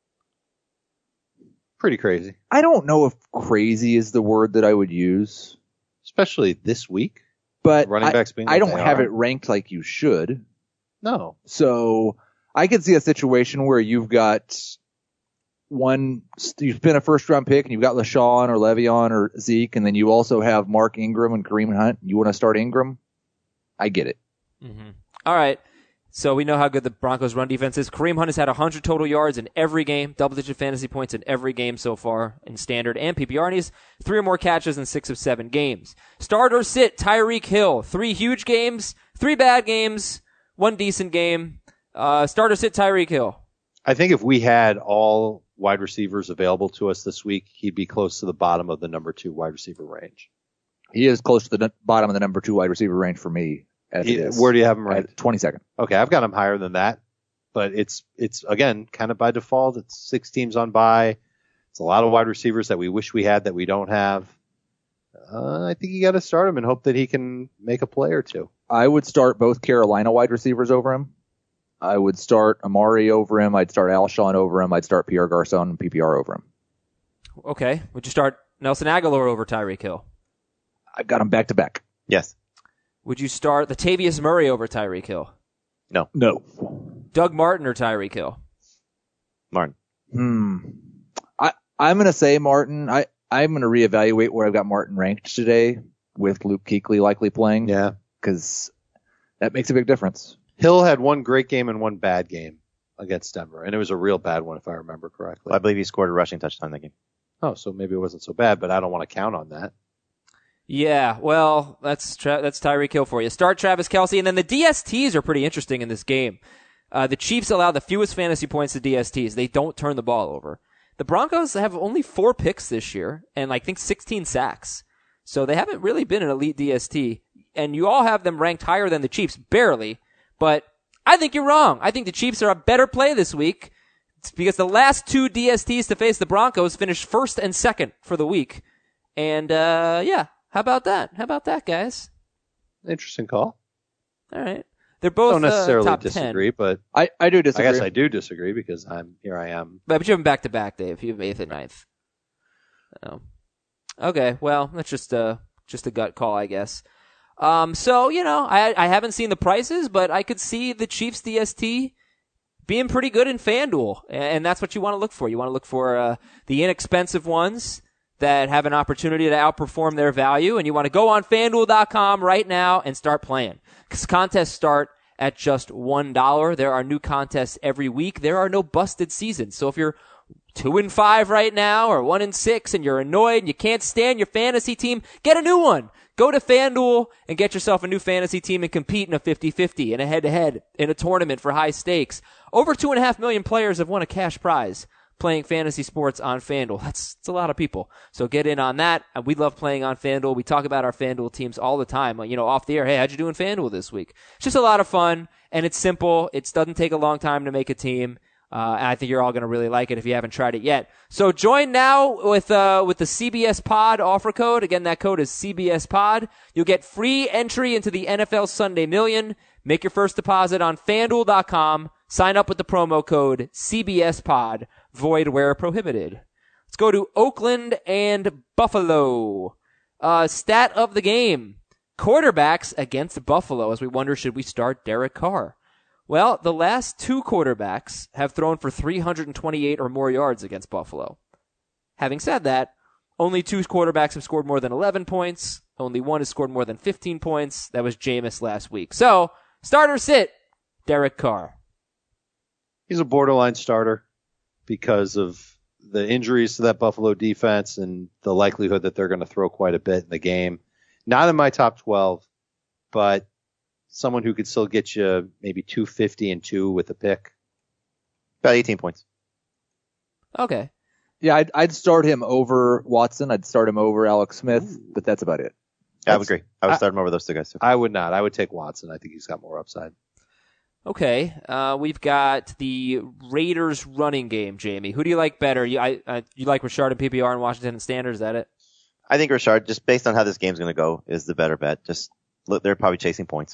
Pretty crazy, I don't know if crazy is the word that I would use, especially this week. but Running I, backs being I what don't they have are. it ranked like you should. No, So I could see a situation where you've got one, you've been a first round pick and you've got LaShawn or Le'Veon or Zeke, and then you also have Mark Ingram and Kareem Hunt. You want to start Ingram? I get it. Mm-hmm. All right. So we know how good the Broncos' run defense is. Kareem Hunt has had one hundred total yards in every game, double-digit fantasy points in every game so far in standard and P P R, and he's three or more catches in six of seven games. Start or sit, Tyreek Hill. Three huge games, three bad games, one decent game. Uh, start or sit, Tyreek Hill. I think if we had all wide receivers available to us this week, he'd be close to the bottom of the number two wide receiver range. He is close to the n- bottom of the number two wide receiver range for me. As it He- is. where do you have him ranked? At twenty-second. Okay, I've got him higher than that, but it's it's again kind of by default. It's six teams on bye. It's a lot of wide receivers that we wish we had that we don't have. Uh, I think you got to start him and hope that he can make a play or two. I would start both Carolina wide receivers over him. I would start Amari over him. I'd start Alshon over him. I'd start Pierre Garcon and P P R over him. Okay. Would you start Nelson Aguilar over Tyreek Hill? I've got him back to back. Yes. Would you start Latavius Murray over Tyreek Hill? No. No. Doug Martin or Tyreek Hill? Martin. Hmm. I, I'm going to say Martin. I, I'm going to reevaluate where I've got Martin ranked today with Luke Kuechly likely playing. Yeah. Because that makes a big difference. Hill had one great game and one bad game against Denver, and it was a real bad one if I remember correctly. I believe he scored a rushing touchdown that game. Oh, so maybe it wasn't so bad, but I don't want to count on that. Yeah, well, that's tra- that's Tyreek Hill for you. Start Travis Kelce, and then the D S Ts are pretty interesting in this game. Uh, the Chiefs allow the fewest fantasy points to D S Ts. They don't turn the ball over. The Broncos have only four picks this year, and I think sixteen sacks. So they haven't really been an elite D S T. And you all have them ranked higher than the Chiefs, barely. But I think you're wrong. I think the Chiefs are a better play this week. It's because the last two D S Ts to face the Broncos finished first and second for the week. And, uh, yeah, how about that? How about that, guys? Interesting call. All right. They're both Don't necessarily uh, top disagree, ten. but I, I do disagree. I guess I do disagree because I'm here. I am. But you have them back to back, Dave. You have eighth and ninth. Oh. Okay, well, that's just a just a gut call, I guess. Um, so you know, I I haven't seen the prices, but I could see the Chiefs D S T being pretty good in FanDuel, and that's what you want to look for. You want to look for uh, the inexpensive ones that have an opportunity to outperform their value, and you want to go on FanDuel dot com right now and start playing. Because contests start at just one dollar. There are new contests every week. There are no busted seasons. So if you're two and five right now or one and six and you're annoyed and you can't stand your fantasy team, get a new one. Go to FanDuel and get yourself a new fantasy team and compete in a fifty-fifty, in a head-to-head, in a tournament for high stakes. Over two and a half million players have won a cash prize playing fantasy sports on FanDuel. That's, that's a lot of people. So get in on that. We love playing on FanDuel. We talk about our FanDuel teams all the time. You know, off the air, hey, how'd you do in FanDuel this week? It's just a lot of fun, and it's simple. It doesn't take a long time to make a team. Uh, and I think you're all going to really like it if you haven't tried it yet. So join now with uh, with the C B S Pod offer code. Again, that code is C B S Pod. You'll get free entry into the N F L Sunday Million. Make your first deposit on FanDuel dot com. Sign up with the promo code C B S Pod. Void where prohibited. Let's go to Oakland and Buffalo. Uh, stat of the game. Quarterbacks against Buffalo, as we wonder, should we start Derek Carr? Well, the last two quarterbacks have thrown for three hundred twenty-eight or more yards against Buffalo. Having said that, only two quarterbacks have scored more than eleven points. Only one has scored more than fifteen points. That was Jameis last week. So, starter sit, Derek Carr. He's a borderline starter because of the injuries to that Buffalo defense and the likelihood that they're going to throw quite a bit in the game. Not in my top twelve, but someone who could still get you maybe two fifty and two with a pick. About eighteen points. Okay. Yeah, I'd, I'd start him over Watson. I'd start him over Alex Smith, Ooh. but that's about it. I would agree. I would I- start him over those two guys too. I would not. I would take Watson. I think he's got more upside. Okay. Uh, we've got the Raiders running game, Jamie. Who do you like better? You, I, uh, you like Richard and P P R and Washington and Standard? Is that it? I think Richard, just based on how this game's going to go, is the better bet. Just look, they're probably chasing points.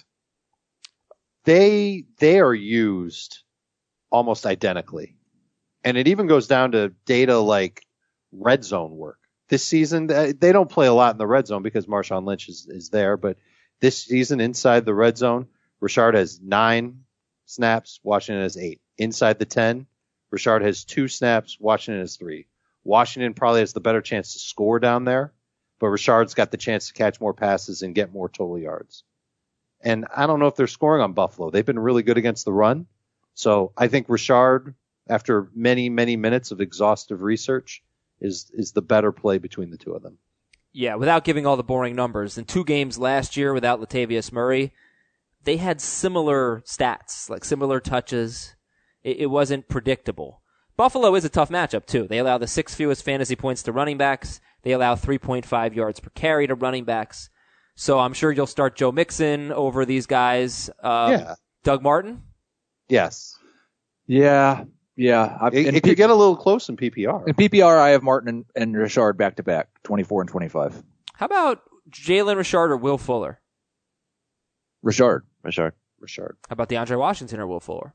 They they are used almost identically. And it even goes down to data like red zone work. This season, they don't play a lot in the red zone because Marshawn Lynch is, is there. But this season, inside the red zone, Richard has nine snaps, Washington has eight. Inside the ten, Richard has two snaps, Washington has three. Washington probably has the better chance to score down there, but Richard's got the chance to catch more passes and get more total yards. And I don't know if they're scoring on Buffalo. They've been really good against the run. So I think Richard, after many, many minutes of exhaustive research, is is the better play between the two of them. Yeah, without giving all the boring numbers. In two games last year without Latavius Murray, they had similar stats, like similar touches. It, it wasn't predictable. Buffalo is a tough matchup, too. They allow the sixth fewest fantasy points to running backs. They allow three point five yards per carry to running backs. So I'm sure you'll start Joe Mixon over these guys. Um, Yeah. Doug Martin? Yes. Yeah, yeah. I've, It, in, it P- could get a little close in P P R. in P P R, I have Martin and, and Richard back to back, twenty-four and twenty-five. How about Jalen Richard or Will Fuller? Richard. Richard, Richard. How about DeAndre Washington or Will Fuller?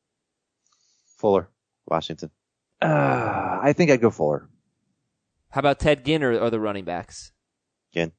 Fuller. Washington. Uh, I think I'd go Fuller. How about Ted Ginn or, or the running backs? Again.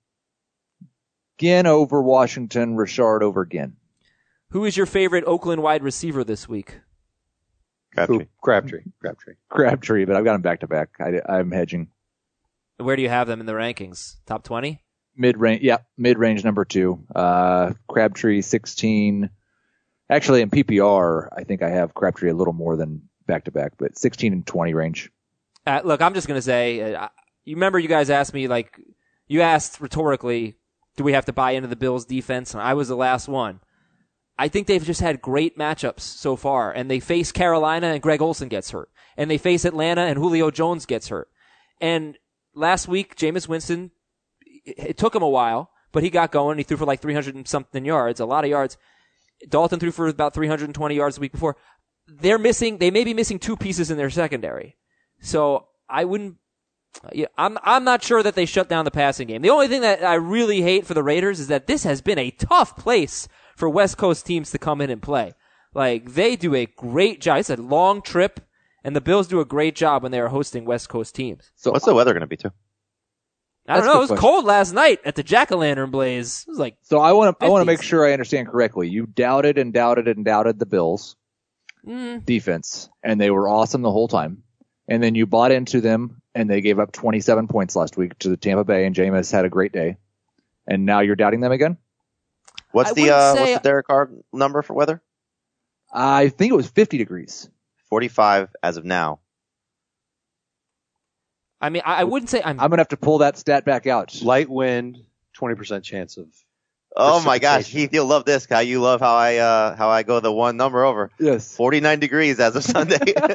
Ginn over Washington, Richard over Ginn. Who is your favorite Oakland wide receiver this week? Crabtree. Who? Crabtree. Crabtree. Crabtree, but I've got him back to back. I, I'm hedging. Where do you have them in the rankings? Top twenty? Mid range, yeah, mid range number two. Uh, Crabtree sixteen. Actually, in P P R, I think I have Crabtree a little more than back to back, but sixteen and twenty range. Uh, look, I'm just going to say, uh, you remember you guys asked me, like, you asked rhetorically, do we have to buy into the Bills' defense? And I was the last one. I think they've just had great matchups so far, and they face Carolina and Greg Olsen gets hurt, and they face Atlanta and Julio Jones gets hurt. And last week, Jameis Winston, it took him a while, but he got going. He threw for like three hundred and something yards, a lot of yards. Dalton threw for about three hundred twenty yards the week before. they're missing, they may be missing two pieces in their secondary. So I wouldn't, yeah, I'm, I'm not sure that they shut down the passing game. The only thing that I really hate for the Raiders is that this has been a tough place for West Coast teams to come in and play. Like, they do a great job. It's a long trip, and the Bills do a great job when they are hosting West Coast teams. So What's the weather going to be, too? I don't That's a know. good It was question. cold last night at the Jack-o'-lantern blaze. It was like, So I want to I want to make fifties. sure I understand correctly. You doubted and doubted and doubted the Bills mm, defense, and they were awesome the whole time. And then you bought into them, and they gave up twenty-seven points last week to the Tampa Bay, and Jameis had a great day. And now you're doubting them again? What's I the wouldn't uh, say- what's the Derek Carr number for weather? I think it was fifty degrees. forty-five as of now. I mean, I, I wouldn't say I'm, I'm going to have to pull that stat back out. Light wind, twenty percent chance of. Oh my gosh, Precipitation. Heath, you'll love this. How you love how I uh how I go the one number over. Yes. forty-nine degrees as of Sunday.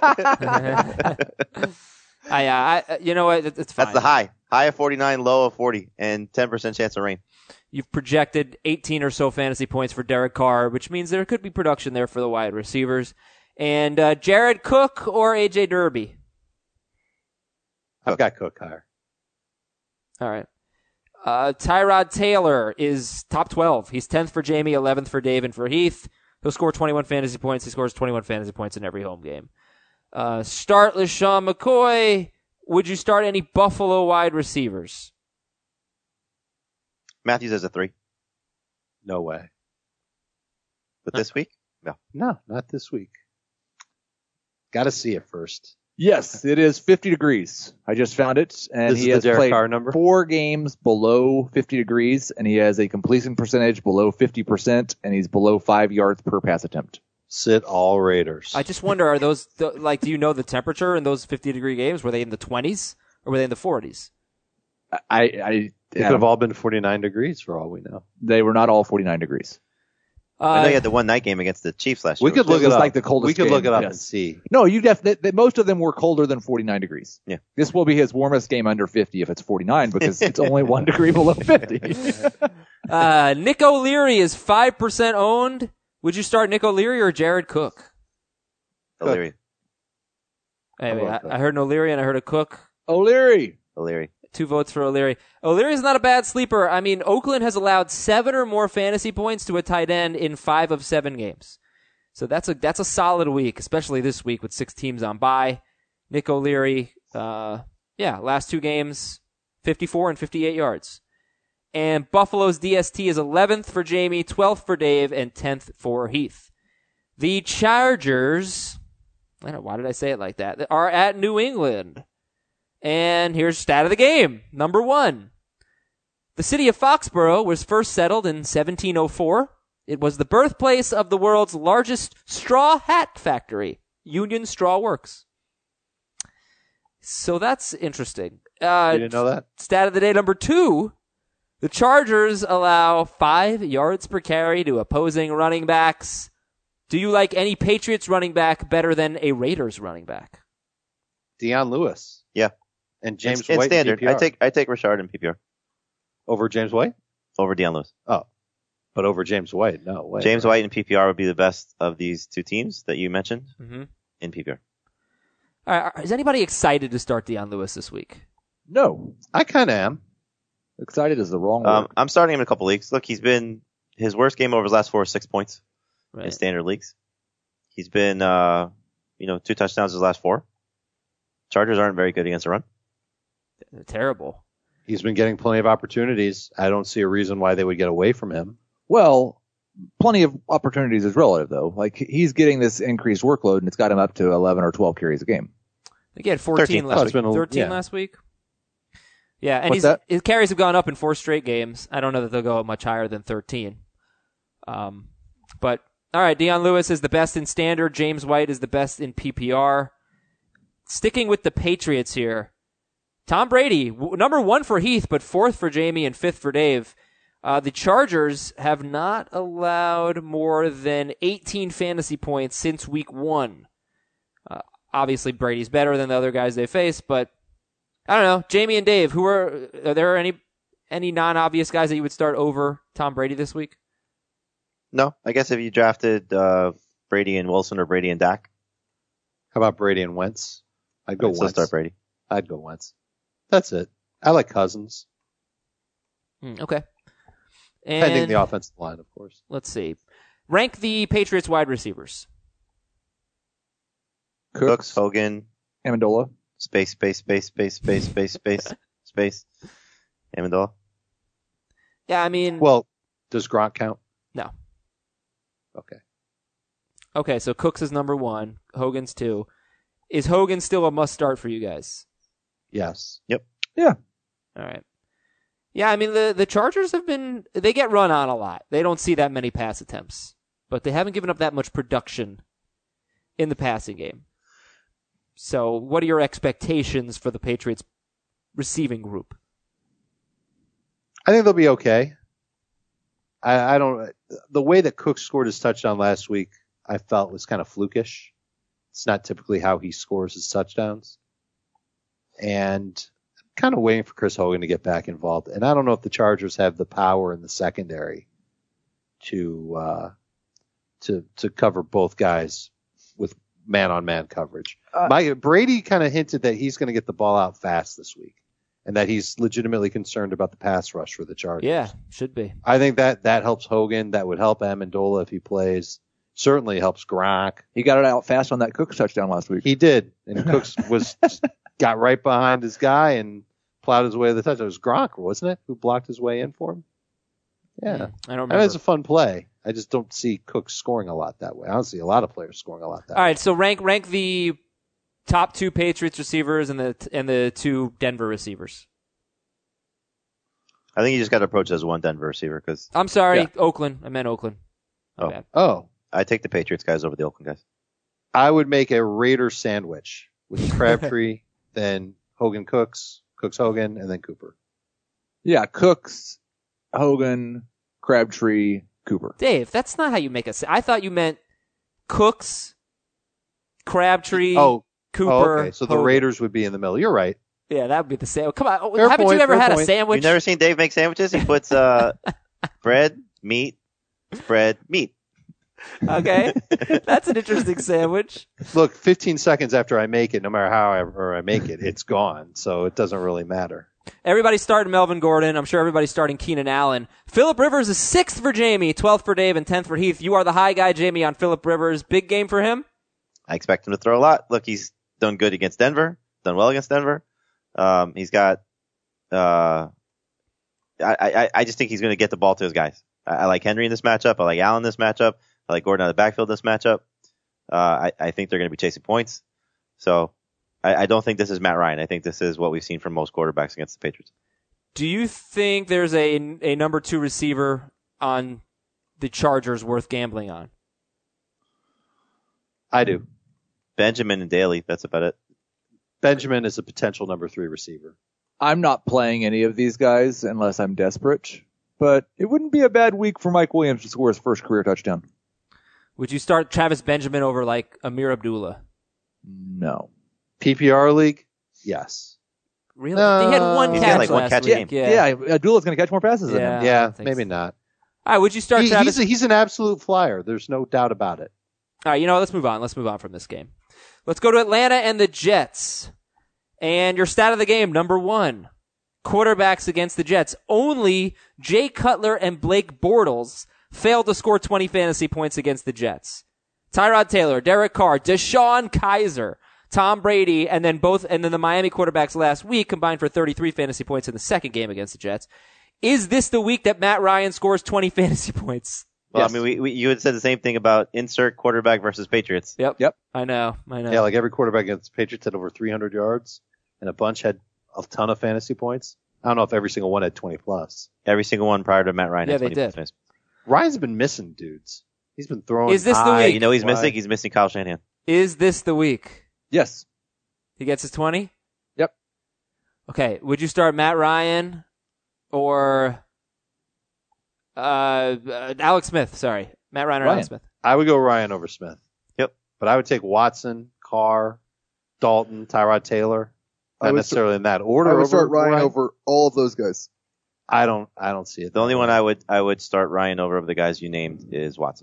I, uh, I, you know what? It- It's fine. That's the high. High of forty-nine, low of forty, and ten percent chance of rain. You've projected eighteen or so fantasy points for Derek Carr, which means there could be production there for the wide receivers. And uh, Jared Cook or A J Derby? I've got Cook higher. All right. Uh, Tyrod Taylor is top twelve. He's tenth for Jamie, eleventh for Dave, and for Heath. He'll score twenty-one fantasy points. He scores twenty-one fantasy points in every home game. Uh, start LaShawn McCoy. Would you start any Buffalo wide receivers? Matthews has a three. No way. But this week? No. No, not this week. Got to see it first. Yes, it is fifty degrees. I just found it, and This he is the has Derek played Carr number? four games below fifty degrees, and he has a completion percentage below fifty percent, and he's below five yards per pass attempt. Sit all Raiders. I just wonder, are those, th- like, do you know the temperature in those fifty degree games? Were they in the twenties or were they in the forties? I, I, It could have all been forty-nine degrees for all we know. they were not all forty-nine degrees. I know Uh, you had the one night game against the Chiefs last year. We could It look it was up. like the coldest we could game, look it up yes. and see. No, you definitely. Most of them were colder than forty-nine degrees. Yeah. This will be his warmest game under fifty if it's forty-nine because it's only one degree below fifty. uh, Nick O'Leary is five percent owned. Would you start Nick O'Leary or Jared Cook? O'Leary. Anyway, love I, that. I heard an O'Leary and I heard a Cook. O'Leary. O'Leary. Two votes for O'Leary. O'Leary's not a bad sleeper. I mean, Oakland has allowed seven or more fantasy points to a tight end in five of seven games. So that's a that's a solid week, especially this week with six teams on bye. Nick O'Leary, uh, yeah, last two games, fifty-four and fifty-eight yards. And Buffalo's D S T is eleventh for Jamie, twelfth for Dave, and tenth for Heath. The Chargers, I don't know, why did I say it like that? Are at New England. And here's stat of the game. Number one. The city of Foxborough was first settled in seventeen oh four. It was the birthplace of the world's largest straw hat factory, Union Straw Works. So that's interesting. Uh, You didn't know that? Stat of the day number two. The Chargers allow five yards per carry to opposing running backs. Do you like any Patriots running back better than a Raiders running back? Deion Lewis Yeah. and James it's, it's White. in standard. P P R. I take I take Richard in P P R over James White. over Deion Lewis. Oh, but over James White, no way. James White in P P R would be the best of these two teams that you mentioned Mm-hmm. in P P R. All right, is anybody excited to start Deion Lewis this week? No. I kind of am. Excited is the wrong word. Um, I'm starting him in a couple leagues. Look, he's been his worst game over his last four is six points in Right. standard leagues. He's been uh, you know two touchdowns his last four. Chargers aren't very good against the run. Terrible. He's been getting plenty of opportunities. I don't see a reason why they would get away from him. Well, plenty of opportunities is relative, though. Like, he's getting this increased workload, and it's got him up to eleven or twelve carries a game. I think he had fourteen thirteen. last Oh, week. it's been a- thirteen yeah. last week. Yeah, and What's he's, that? his carries have gone up in four straight games. I don't know that they'll go much higher than thirteen. Um, but all right, Deion Lewis is the best in standard. James White is the best in P P R. Sticking with the Patriots here, Tom Brady, w- number one for Heath, but fourth for Jamie and fifth for Dave. Uh, the Chargers have not allowed more than eighteen fantasy points since week one. Uh, obviously, Brady's better than the other guys they face, but I don't know. Jamie and Dave, who are are there any any non-obvious guys that you would start over Tom Brady this week? No, I guess if you drafted uh, Brady and Wilson or Brady and Dak, How about Brady and Wentz? I'd go I'd still Wentz. start Brady. I'd go Wentz. That's it. I like Cousins, Mm, okay. pending And the offensive line, of course. let's see. Rank the Patriots wide receivers. Cooks, Cooks, Hogan, Amendola. space, space, space, space, space, space, space, space. Amendola. Yeah, I mean, Well, does Gronk count? no. Okay. Okay, so Cooks is number one. Hogan's two. Is Hogan still a must start for you guys? Yes. Yeah. All right. Yeah, I mean, the, the Chargers have been, they get run on a lot. They don't see that many pass attempts, but they haven't given up that much production in the passing game. So what are your expectations for the Patriots receiving group? I think they'll be okay. I, I don't, the way that Cook scored his touchdown last week, I felt was kind of flukish. It's not typically how he scores his touchdowns. And I'm kind of waiting for Chris Hogan to get back involved. And I don't know if the Chargers have the power in the secondary to, uh, to, to cover both guys with man on man coverage. Uh, My, Brady kind of hinted that he's going to get the ball out fast this week and that he's legitimately concerned about the pass rush for the Chargers. Yeah, should be. I think that, that helps Hogan. That would help Amendola if he plays. Certainly helps Gronk. He got it out fast on that Cooks touchdown last week. He did. And Cooks was got right behind his guy and plowed his way to the touchdown. It was Gronk, wasn't it, who blocked his way in for him? Yeah. I don't I remember. mean, it's a fun play. I just don't see Cooks scoring a lot that way. I don't see a lot of players scoring a lot that All way. right, so rank rank the top two Patriots receivers and the and the two Denver receivers. I think you just got to approach it as one Denver receiver because I'm sorry, Yeah. Oakland. I meant Oakland. My Oh. bad. Oh, I take the Patriots guys over the Oakland guys. I would make a Raider sandwich with Crabtree, then Hogan Cooks, Cooks Hogan, and then Cooper. Yeah, Cooks, Hogan, Crabtree, Cooper. Dave, that's not how you make a. sa- I thought you meant Cooks, Crabtree, Oh, Cooper. oh, okay. So the Hogan. Raiders would be in the middle. You're right. Yeah, that would be the same. Come on, Fair haven't point, you ever fair had a point. sandwich? You've never seen Dave make sandwiches? He puts uh, bread, meat, bread, meat. Okay, that's an interesting sandwich. Look, fifteen seconds after I make it, no matter how I, I make it, it's gone. So it doesn't really matter. Everybody's starting Melvin Gordon. I'm sure everybody's starting Keenan Allen. Phillip Rivers is sixth for Jamie, twelfth for Dave, and tenth for Heath. You are the high guy, Jamie, on Phillip Rivers. Big game for him? I expect him to throw a lot. Look, he's done good against Denver, done well against Denver. Um, he's got, uh, I, I, I just think he's going to get the ball to his guys. I, I like Henry in this matchup. I like Allen in this matchup. I like Gordon out of the backfield in this matchup. Uh, I, I think they're going to be chasing points. So I, I don't think this is Matt Ryan. I think this is what we've seen from most quarterbacks against the Patriots. Do you think there's a, a number two receiver on the Chargers worth gambling on? I do. Benjamin and Daly, that's about it. Benjamin is a potential number three receiver. I'm not playing any of these guys unless I'm desperate, but it wouldn't be a bad week for Mike Williams to score his first career touchdown. Would you start Travis Benjamin over like Amir Abdullah? No. P P R league? Yes. Really? No. He had one He's catch got like one last catch a week. game. Yeah. Yeah, Abdullah's going to catch more passes than Yeah. him. I Yeah, don't think maybe so. not. All right, would you start He, Travis? he's, a, he's an absolute flyer. There's no doubt about it. All right, you know what? Let's move on. Let's move on from this game. Let's go to Atlanta and the Jets. And your stat of the game, number one. Quarterbacks against the Jets. Only Jay Cutler and Blake Bortles failed to score twenty fantasy points against the Jets. Tyrod Taylor, Derek Carr, Deshaun Kaiser, Tom Brady, and then both, and then the Miami quarterbacks last week combined for thirty-three fantasy points in the second game against the Jets. Is this the week that Matt Ryan scores twenty fantasy points? Well, Yes. I mean, we, we, you had said the same thing about insert quarterback versus Patriots. Yep. Yep. I know. I know. Yeah, like every quarterback against the Patriots had over three hundred yards, and a bunch had a ton of fantasy points. I don't know if every single one had twenty plus. Every single one prior to Matt Ryan. Yeah, had they twenty did. points. Ryan's been missing dudes. He's been throwing. Is this the high, week? You know he's wide. missing? He's missing Kyle Shanahan. Is this the week? Yes. He gets his twenty? Yep. Okay. Would you start Matt Ryan or uh, uh Alex Smith? Sorry. Matt Ryan or Ryan. Alex Smith? I would go Ryan over Smith. Yep. But I would take Watson, Carr, Dalton, Tyrod Taylor. I Not would necessarily in that order. I would over start Ryan over all of those guys. I don't. I don't see it. The only that one way. I would I would start Ryan over of the guys you named is Watson.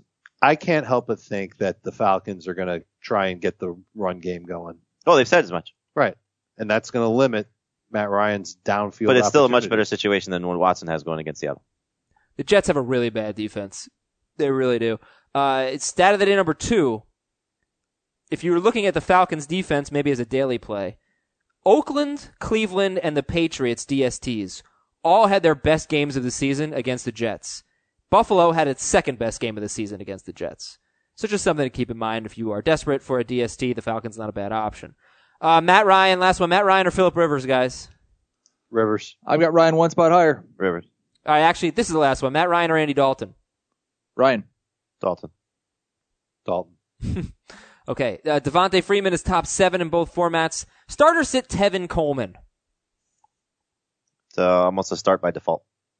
I can't help but think that the Falcons are going to try and get the run game going. Oh, they've said as much. Right. And that's going to limit Matt Ryan's downfield. But it's still a much opportunities. better situation than what Watson has going against Seattle. The Jets have a really bad defense. They really do. Uh, it's stat of the day number two. If you were looking at the Falcons' defense, maybe as a daily play, Oakland, Cleveland, and the Patriots D S Ts all had their best games of the season against the Jets. Buffalo had its second best game of the season against the Jets. So just something to keep in mind if you are desperate for a D S T, the Falcons not a bad option. Uh, Matt Ryan, last one. Matt Ryan or Phillip Rivers, guys? Rivers. I've got Ryan one spot higher. Rivers. All right, actually, this is the last one. Matt Ryan or Andy Dalton? Ryan. Dalton. Dalton. Okay, uh, Devontae Freeman is top seven in both formats. Starter sit Tevin Coleman. It's uh, almost a start by default.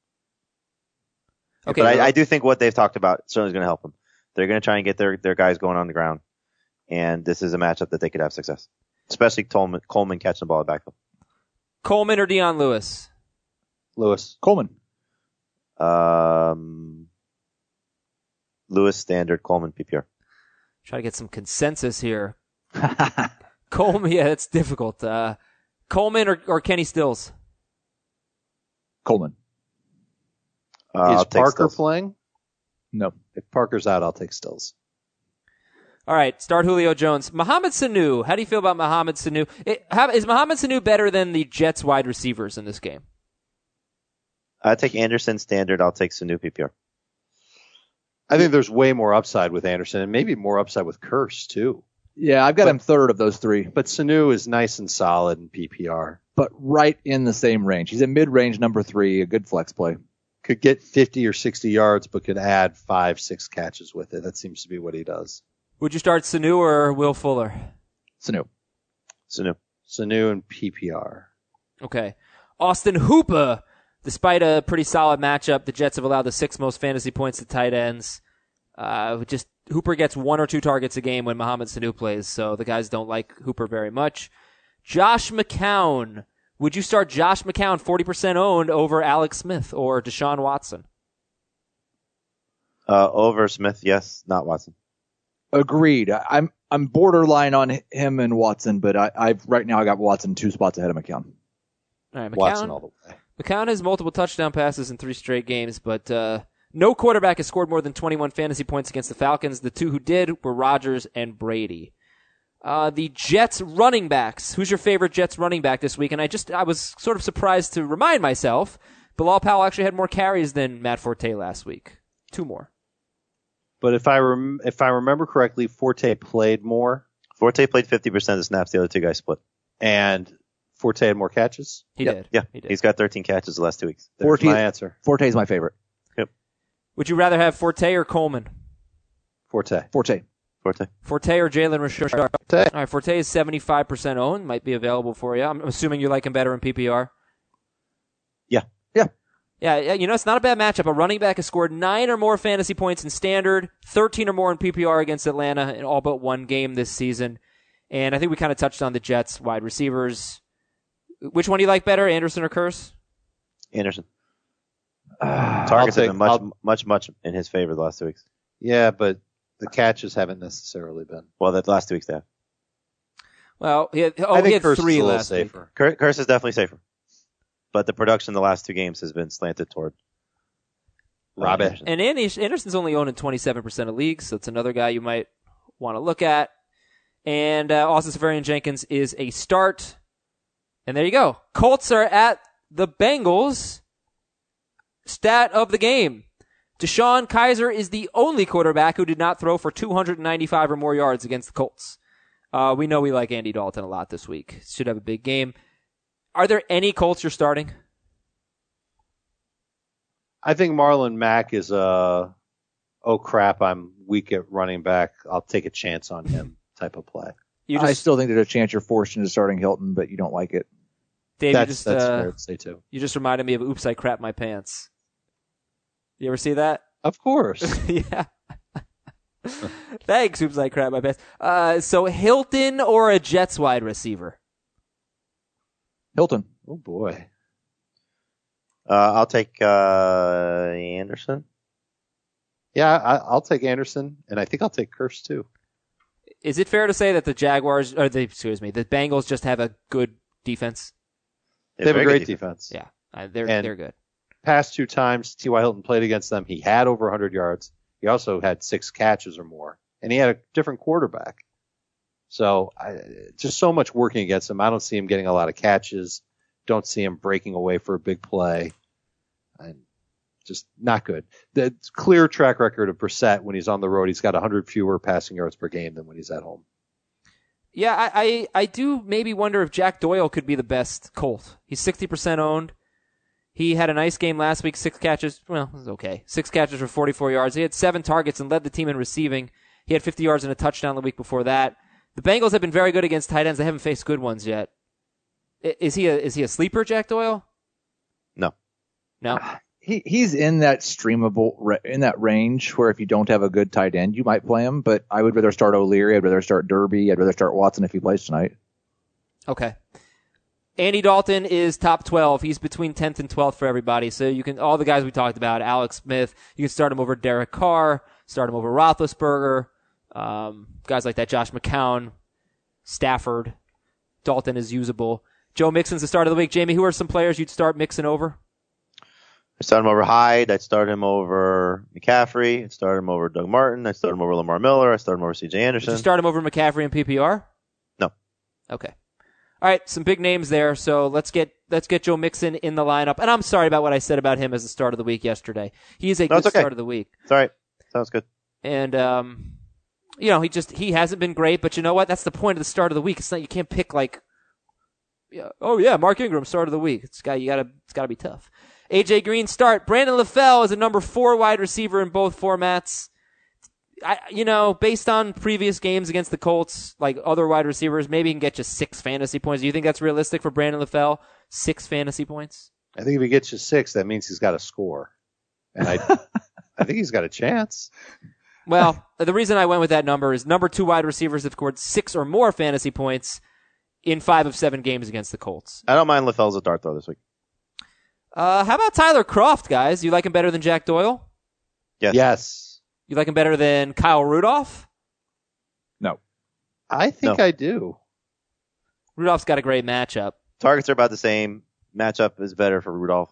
Okay, but well- I, I do think what they've talked about certainly is going to help them. They're going to try and get their, their guys going on the ground. And this is a matchup that they could have success. Especially Coleman, Coleman catching the ball at backfield. Coleman or Deion Lewis? Lewis. Coleman. Um, Lewis standard, Coleman P P R. Try to get some consensus here. Coleman, yeah, it's difficult. Uh, Coleman or, or Kenny Stills? Coleman. Uh, Is I'll take Parker Stills. playing? No. If Parker's out, I'll take Stills. All right, start Julio Jones. Mohamed Sanu. How do you feel about Mohamed Sanu? It, how, is Mohamed Sanu better than the Jets wide receivers in this game? I take Anderson standard. I'll take Sanu P P R. I think there's way more upside with Anderson and maybe more upside with Curse, too. Yeah, I've got But- him third of those three, But Sanu is nice and solid in P P R. but right in the same range. He's a mid-range number three, a good flex play. Could get fifty or sixty yards, but could add five, six catches with it. That seems to be what he does. Would you start Sanu or Will Fuller? Sanu. Sanu. Sanu and P P R. Okay. Austin Hooper. Despite a pretty solid matchup, the Jets have allowed the sixth most fantasy points to tight ends. Uh, just Hooper gets one or two targets a game when Mohamed Sanu plays, so the guys don't like Hooper very much. Josh McCown. Would you start Josh McCown forty percent owned over Alex Smith or Deshaun Watson? Uh, over Smith, yes, not Watson. Agreed. I- I'm I'm borderline on him and Watson, but I, I've right now I got Watson two spots ahead of McCown. All right, Watson McCown. all the way. McCown has multiple touchdown passes in three straight games, but uh, no quarterback has scored more than twenty-one fantasy points against the Falcons. The two who did were Rodgers and Brady. Uh, the Jets running backs. Who's your favorite Jets running back this week? And I just I was sort of surprised to remind myself, Bilal Powell actually had more carries than Matt Forte last week. Two more. But if I rem- if I remember correctly, Forte played more, Forte played fifty percent of the snaps. The other two guys split. and Forte had more catches. He Yep. did. Yeah, He did. he's got thirteen catches the last two weeks. There's Forte- my answer. Forte is my favorite. Would you rather have Forte or Coleman? Forte. Forte. Forte. Forte or Jalen Richard? Forte. All right, Forte is seventy-five percent owned. Might be available for you. I'm assuming you like him better in P P R. Yeah. Yeah. Yeah, yeah, you know, it's not a bad matchup. A running back has scored nine or more fantasy points in standard, thirteen or more in P P R against Atlanta in all but one game this season. And I think we kind of touched on the Jets wide receivers. Which one do you like better, Anderson or Curse? Anderson. I'll Targets take- have been much, I'll- much, much in his favor the last two weeks. Yeah, but the catches haven't necessarily been. Well, the last two weeks they have. Well, he had, oh, I he think had Curse three is a little last week. safer. Cur- Curse is definitely safer. But the production the last two games has been slanted toward uh, Robbie. Anderson. And Andy, Anderson's only owned in twenty-seven percent of leagues, so it's another guy you might want to look at. And uh, Austin Seferian-Jenkins is a start. And there you go. Colts are at the Bengals. Stat of the game. Deshaun Kaiser is the only quarterback who did not throw for two hundred ninety-five or more yards against the Colts. Uh, we know we like Andy Dalton a lot this week. Should have a big game. Are there any Colts you're starting? I think Marlon Mack is a, oh crap, I'm weak at running back. I'll take a chance on him type of play. You I just, still think there's a chance you're forced into starting Hilton, but you don't like it. Dave, that's you just, that's uh, fair to say too. you just reminded me of Oops, I Crap My Pants. You ever see that? Of course. Yeah. Thanks, Oops, I Crap My Pants. Uh, so Hilton or a Jets wide receiver? Hilton. Oh boy. Uh, I'll take uh, Anderson. Yeah, I, I'll take Anderson, and I think I'll take Kearse too. Is it fair to say that the Jaguars, or the excuse me, the Bengals just have a good defense? They have a very great good defense. Yeah, uh, they're And- they're good. Past two times T Y. Hilton played against them, he had over one hundred yards. He also had six catches or more, and he had a different quarterback. So I, just so much working against him. I don't see him getting a lot of catches. Don't see him breaking away for a big play. And just not good. The clear track record of Brissett when he's on the road, he's got one hundred fewer passing yards per game than when he's at home. Yeah, I, I, I do maybe wonder if Jack Doyle could be the best Colt. He's sixty percent owned. He had a nice game last week, six catches. Well, it was okay. Six catches for forty-four yards. He had seven targets and led the team in receiving. He had fifty yards and a touchdown the week before that. The Bengals have been very good against tight ends. They haven't faced good ones yet. I- Is he a, is he a sleeper, Jack Doyle? No. No? He he's in that streamable ra- in that range where if you don't have a good tight end, you might play him. But I would rather start O'Leary. I'd rather start Derby. I'd rather start Watson if he plays tonight. Okay. Andy Dalton is top twelve. He's between tenth and twelfth for everybody. So you can, all the guys we talked about, Alex Smith, you can start him over Derek Carr, start him over Roethlisberger, um, guys like that, Josh McCown, Stafford. Dalton is usable. Joe Mixon's the start of the week. Jamie, who are some players you'd start Mixon over? I start him over Hyde. I start him over McCaffrey. I start him over Doug Martin. I start him over Lamar Miller. I start him over C J Did Anderson. you start him over McCaffrey in P P R? No. Okay. All right, some big names there. So let's get let's get Joe Mixon in the lineup. And I'm sorry about what I said about him as the start of the week yesterday. He is a No, good it's okay. start of the week. It's all right. Sounds good. And um, you know, he just he hasn't been great, but you know what? That's the point of the start of the week. It's not you can't pick like, yeah, oh yeah, Mark Ingram start of the week. It's got you got to it's got to be tough. A J Green start. Brandon LaFell is a number four wide receiver in both formats. I, you know, based on previous games against the Colts, like other wide receivers, maybe he can get you six fantasy points. Do you think that's realistic for Brandon LaFell? Six fantasy points? I think if he gets you six, that means he's got a score. And I I think he's got a chance. Well, the reason I went with that number is number two wide receivers have scored six or more fantasy points in five of seven games against the Colts. I don't mind LaFell's a dart throw this week. Uh, how about Tyler Kroft, guys? You like him better than Jack Doyle? Yes. Yes. You like him better than Kyle Rudolph? No. I think No. I do. Rudolph's got a great matchup. Targets are about the same. Matchup is better for Rudolph.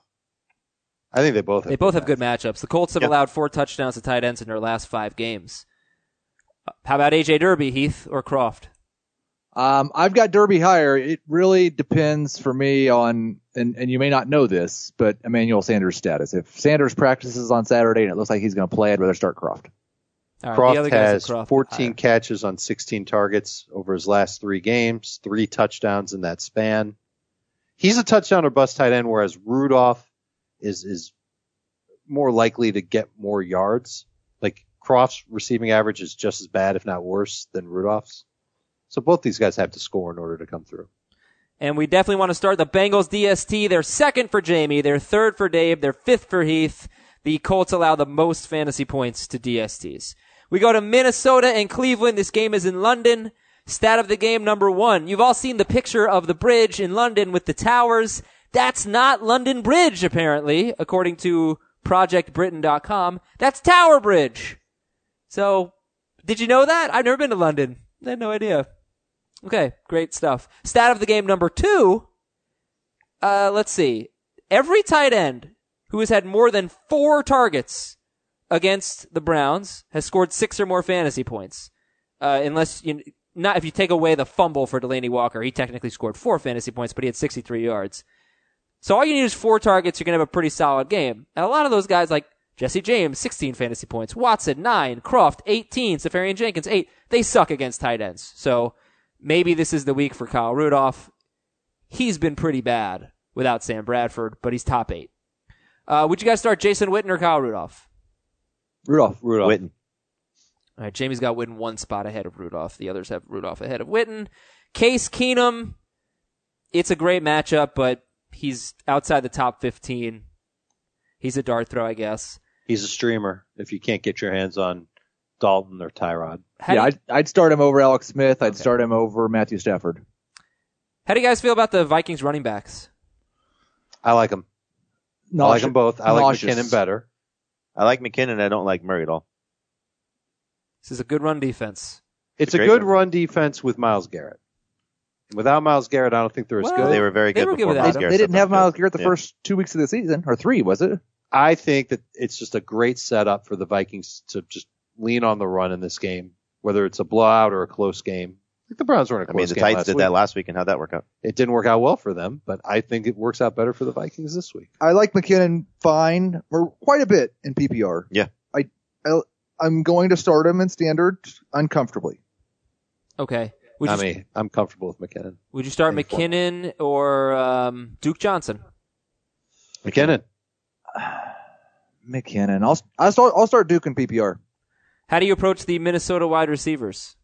I think they both have They both have matches. good matchups. The Colts have Yep. allowed four touchdowns to tight ends in their last five games. Uh, How about A J Derby, Heath, or Kroft? Um, I've got Derby higher. It really depends for me on, and, and you may not know this, but Emmanuel Sanders' status. If Sanders practices on Saturday and it looks like he's going to play, I'd rather start Kroft. All right, the Croft other guys has have Kroft fourteen higher. catches on sixteen targets over his last three games, three touchdowns in that span. He's a touchdown or bust tight end, whereas Rudolph is is more likely to get more yards. Like Croft's receiving average is just as bad, if not worse, than Rudolph's. So both these guys have to score in order to come through. And we definitely want to start the Bengals D S T. They're second for Jamie. They're third for Dave. They're fifth for Heath. The Colts allow the most fantasy points to D S Ts. We go to Minnesota and Cleveland. This game is in London. Stat of the game number one. You've all seen the picture of the bridge in London with the towers. That's not London Bridge, apparently, according to project britain dot com. That's Tower Bridge. So, did you know that? I've never been to London. I had no idea. Okay, great stuff. Stat of the game number two. Uh, let's see. Every tight end who has had more than four targets against the Browns has scored six or more fantasy points. Uh, unless you, not if you take away the fumble for Delaney Walker, he technically scored four fantasy points, but he had sixty-three yards. So all you need is four targets. You're gonna have a pretty solid game. And a lot of those guys, like Jesse James, sixteen fantasy points. Watson, nine. Kroft, eighteen. Safarian Jenkins, eight. They suck against tight ends. So maybe this is the week for Kyle Rudolph. He's been pretty bad without Sam Bradford, but he's top eight. Uh, would you guys start Jason Witten or Kyle Rudolph? Rudolph. Rudolph. Witten. All right, Jamie's got Witten one spot ahead of Rudolph. The others have Rudolph ahead of Witten. Case Keenum, it's a great matchup, but he's outside the top fifteen. He's a dart throw, I guess. He's a streamer if you can't get your hands on Dalton or Tyrod. How, yeah, do you, I'd, I'd start him over Alex Smith. I'd Okay. start him over Matthew Stafford. how do you guys feel about the Vikings running backs? I like him. I like them both. I like Nauseous. McKinnon better. I like McKinnon. I don't like Murray at all. This is a good run defense. It's a Great good run. run defense with Myles Garrett. Without Myles Garrett, I don't think they're as Well, good. They were very They good were good before without Myles him. Garrett They stepped didn't have up, too. Myles Garrett the Yeah. first two weeks of the season, or three, was it? I think that it's just a great setup for the Vikings to just lean on the run in this game, whether it's a blowout or a close game. I think the Browns were in a I close mean, the game Titans last did week. that last week, and how'd that work out? It didn't work out well for them, but I think it works out better for the Vikings this week. I like McKinnon fine, or quite a bit in P P R. Yeah. I, I I'm going to start him in standard uncomfortably. Okay. Would I you, mean, I'm comfortable with McKinnon. would you start any form. McKinnon or um, Duke Johnson? McKinnon. McKinnon. I'll I'll start I'll start Duke in P P R. How do you approach the Minnesota wide receivers?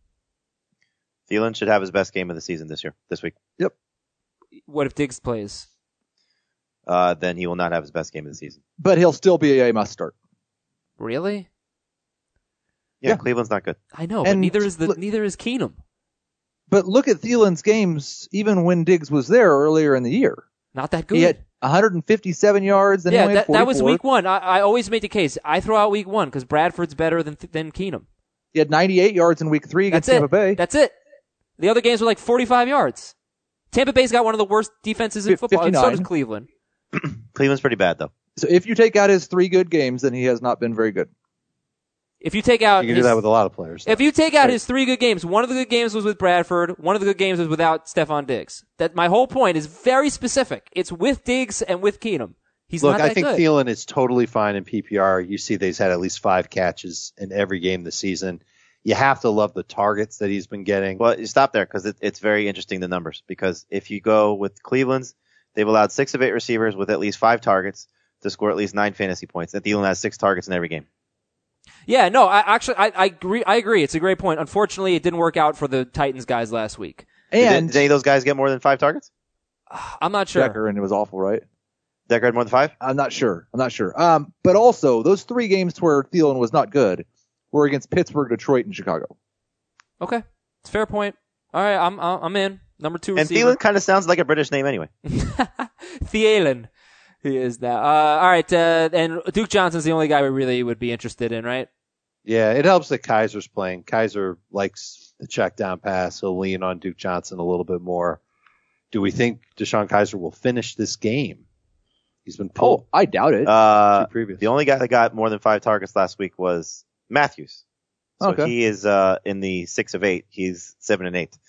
Thielen should have his best game of the season this year, this week. What if Diggs plays? Uh, then he will not have his best game of the season. But he'll still be a must start. Really? Yeah, Yeah. Cleveland's not good. I know, but And neither is the look- neither is Keenum. But look at Thielen's games, even when Diggs was there earlier in the year. Not that good. He had one hundred fifty-seven yards, and he yeah, only had that, that was forty-four. week one. I, I always make the case. I throw out week one because Bradford's better than than Keenum. He had ninety-eight yards in week three against That's Tampa it. Bay. That's it. The other games were like forty-five yards. Tampa Bay's got one of the worst defenses in Fif- football, and so fifty-nine. does Cleveland. Cleveland's pretty bad, though. So if you take out his three good games, then he has not been very good. If you take out You can his, do that with a lot of players. if you take out his three good games, one of the good games was with Bradford, one of the good games was without Stephon Diggs. That my whole point is very specific. It's with Diggs and with Keenum. He's Look, not that I think good. Thielen is totally fine in P P R. You see that he's had at least five catches in every game this season. You have to love the targets that he's been getting. Well, you stop there because it, it's very interesting, the numbers. Because if you go with Cleveland's, they've allowed six of eight receivers with at least five targets to score at least nine fantasy points. And Thielen has six targets in every game. Yeah, no, I actually I, I agree. I agree. It's a great point. Unfortunately, it didn't work out for the Titans guys last week. Did, And did any of those guys get more than five targets? I'm not sure. Decker, and it was awful, right? Decker had more than five? I'm not sure. I'm not sure. Um, but also those three games where Thielen was not good were against Pittsburgh, Detroit, and Chicago. Okay, it's a fair point. All right, I'm I'm in number two And receiver. Thielen kind of sounds like a British name anyway. Thielen, he is now. Uh, all right, uh, and Duke Johnson's the only guy we really would be interested in, right? Yeah, it helps that Kaiser's playing. Kaiser likes the check down pass. He'll lean on Duke Johnson a little bit more. Do we think Deshaun Kaiser will finish this game? He's been pulled. Oh, I doubt it. Uh, Two previous. the only guy that got more than five targets last week was Matthews. So Okay. he is uh, in the six of eight. He's seven and eight.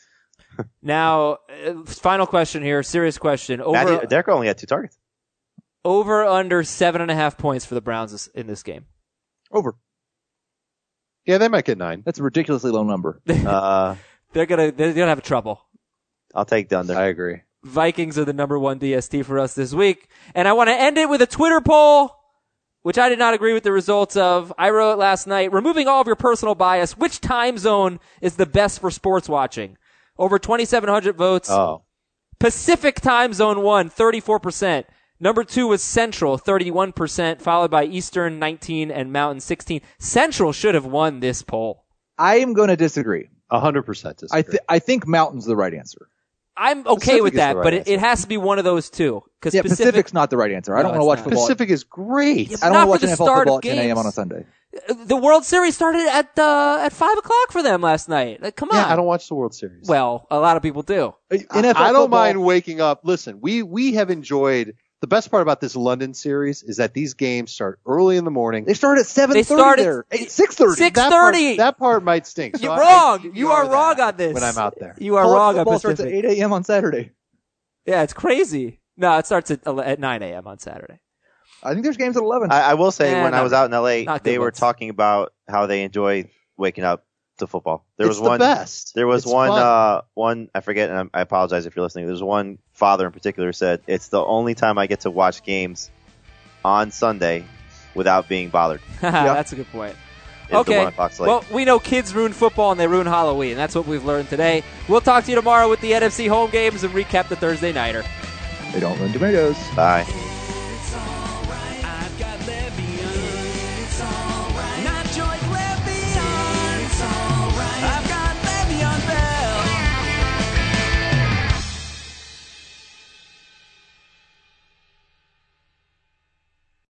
Now, uh, final question here, serious question. Over Matthew, Decker only had two targets. over under seven and a half points for the Browns this- in this game. Over. Yeah, they might get nine. That's a ridiculously low number. Uh, They're gonna they're gonna have trouble. I'll take the under. I agree. Vikings are the number one D S T for us this week. And I want to end it with a Twitter poll, which I did not agree with the results of. I wrote last night, removing all of your personal bias, which time zone is the best for sports watching? Over twenty-seven hundred votes. Oh, Pacific time zone won, thirty-four percent. Number two was Central, thirty-one percent, followed by Eastern, nineteen, and Mountain, sixteen. Central should have won this poll. I am going to disagree. a hundred percent I disagree. th- I think Mountain's the right answer. I'm okay Pacific with is that, the right but it, answer. it has to be one of those two. Because Yeah, Pacific, Pacific's not the right answer. I No, don't want to watch it's not. football. Pacific is great. Yeah, I don't not want for to watch the N F L start football of at ten a.m. on a games. Sunday. the World Series started at uh, at five o'clock for them last night. Like, come on. Yeah, I don't watch the World Series. Well, a lot of people do. N F L I, I don't football- mind waking up. Listen, we we have enjoyed. The best part about this London series is that these games start early in the morning. They start at seven They thirty start at there. six thirty. six That part- thirty. That part might stink. So You're I- wrong. I You are ignore wrong that on this. when I'm out there. You are College wrong on football starts at Pacific. eight a.m. on Saturday. Yeah, it's crazy. No, it starts at ele- at nine a.m. on Saturday. I think there's games at eleven. I, I will say, Yeah, when I not- was out in L A, not they good were ones. talking about how they enjoy waking up to football. There It's was the one. best. There was It's one. fun. Uh, one. I forget, and I apologize if you're listening. There's one father in particular who said it's the only time I get to watch games on Sunday without being bothered. That's a good point. Is the Okay. one on Fox Lake. Well, we know kids ruin football and they ruin Halloween. That's what we've learned today. We'll talk to you tomorrow with the N F C home games and recap the Thursday nighter. They don't run tomatoes. Bye.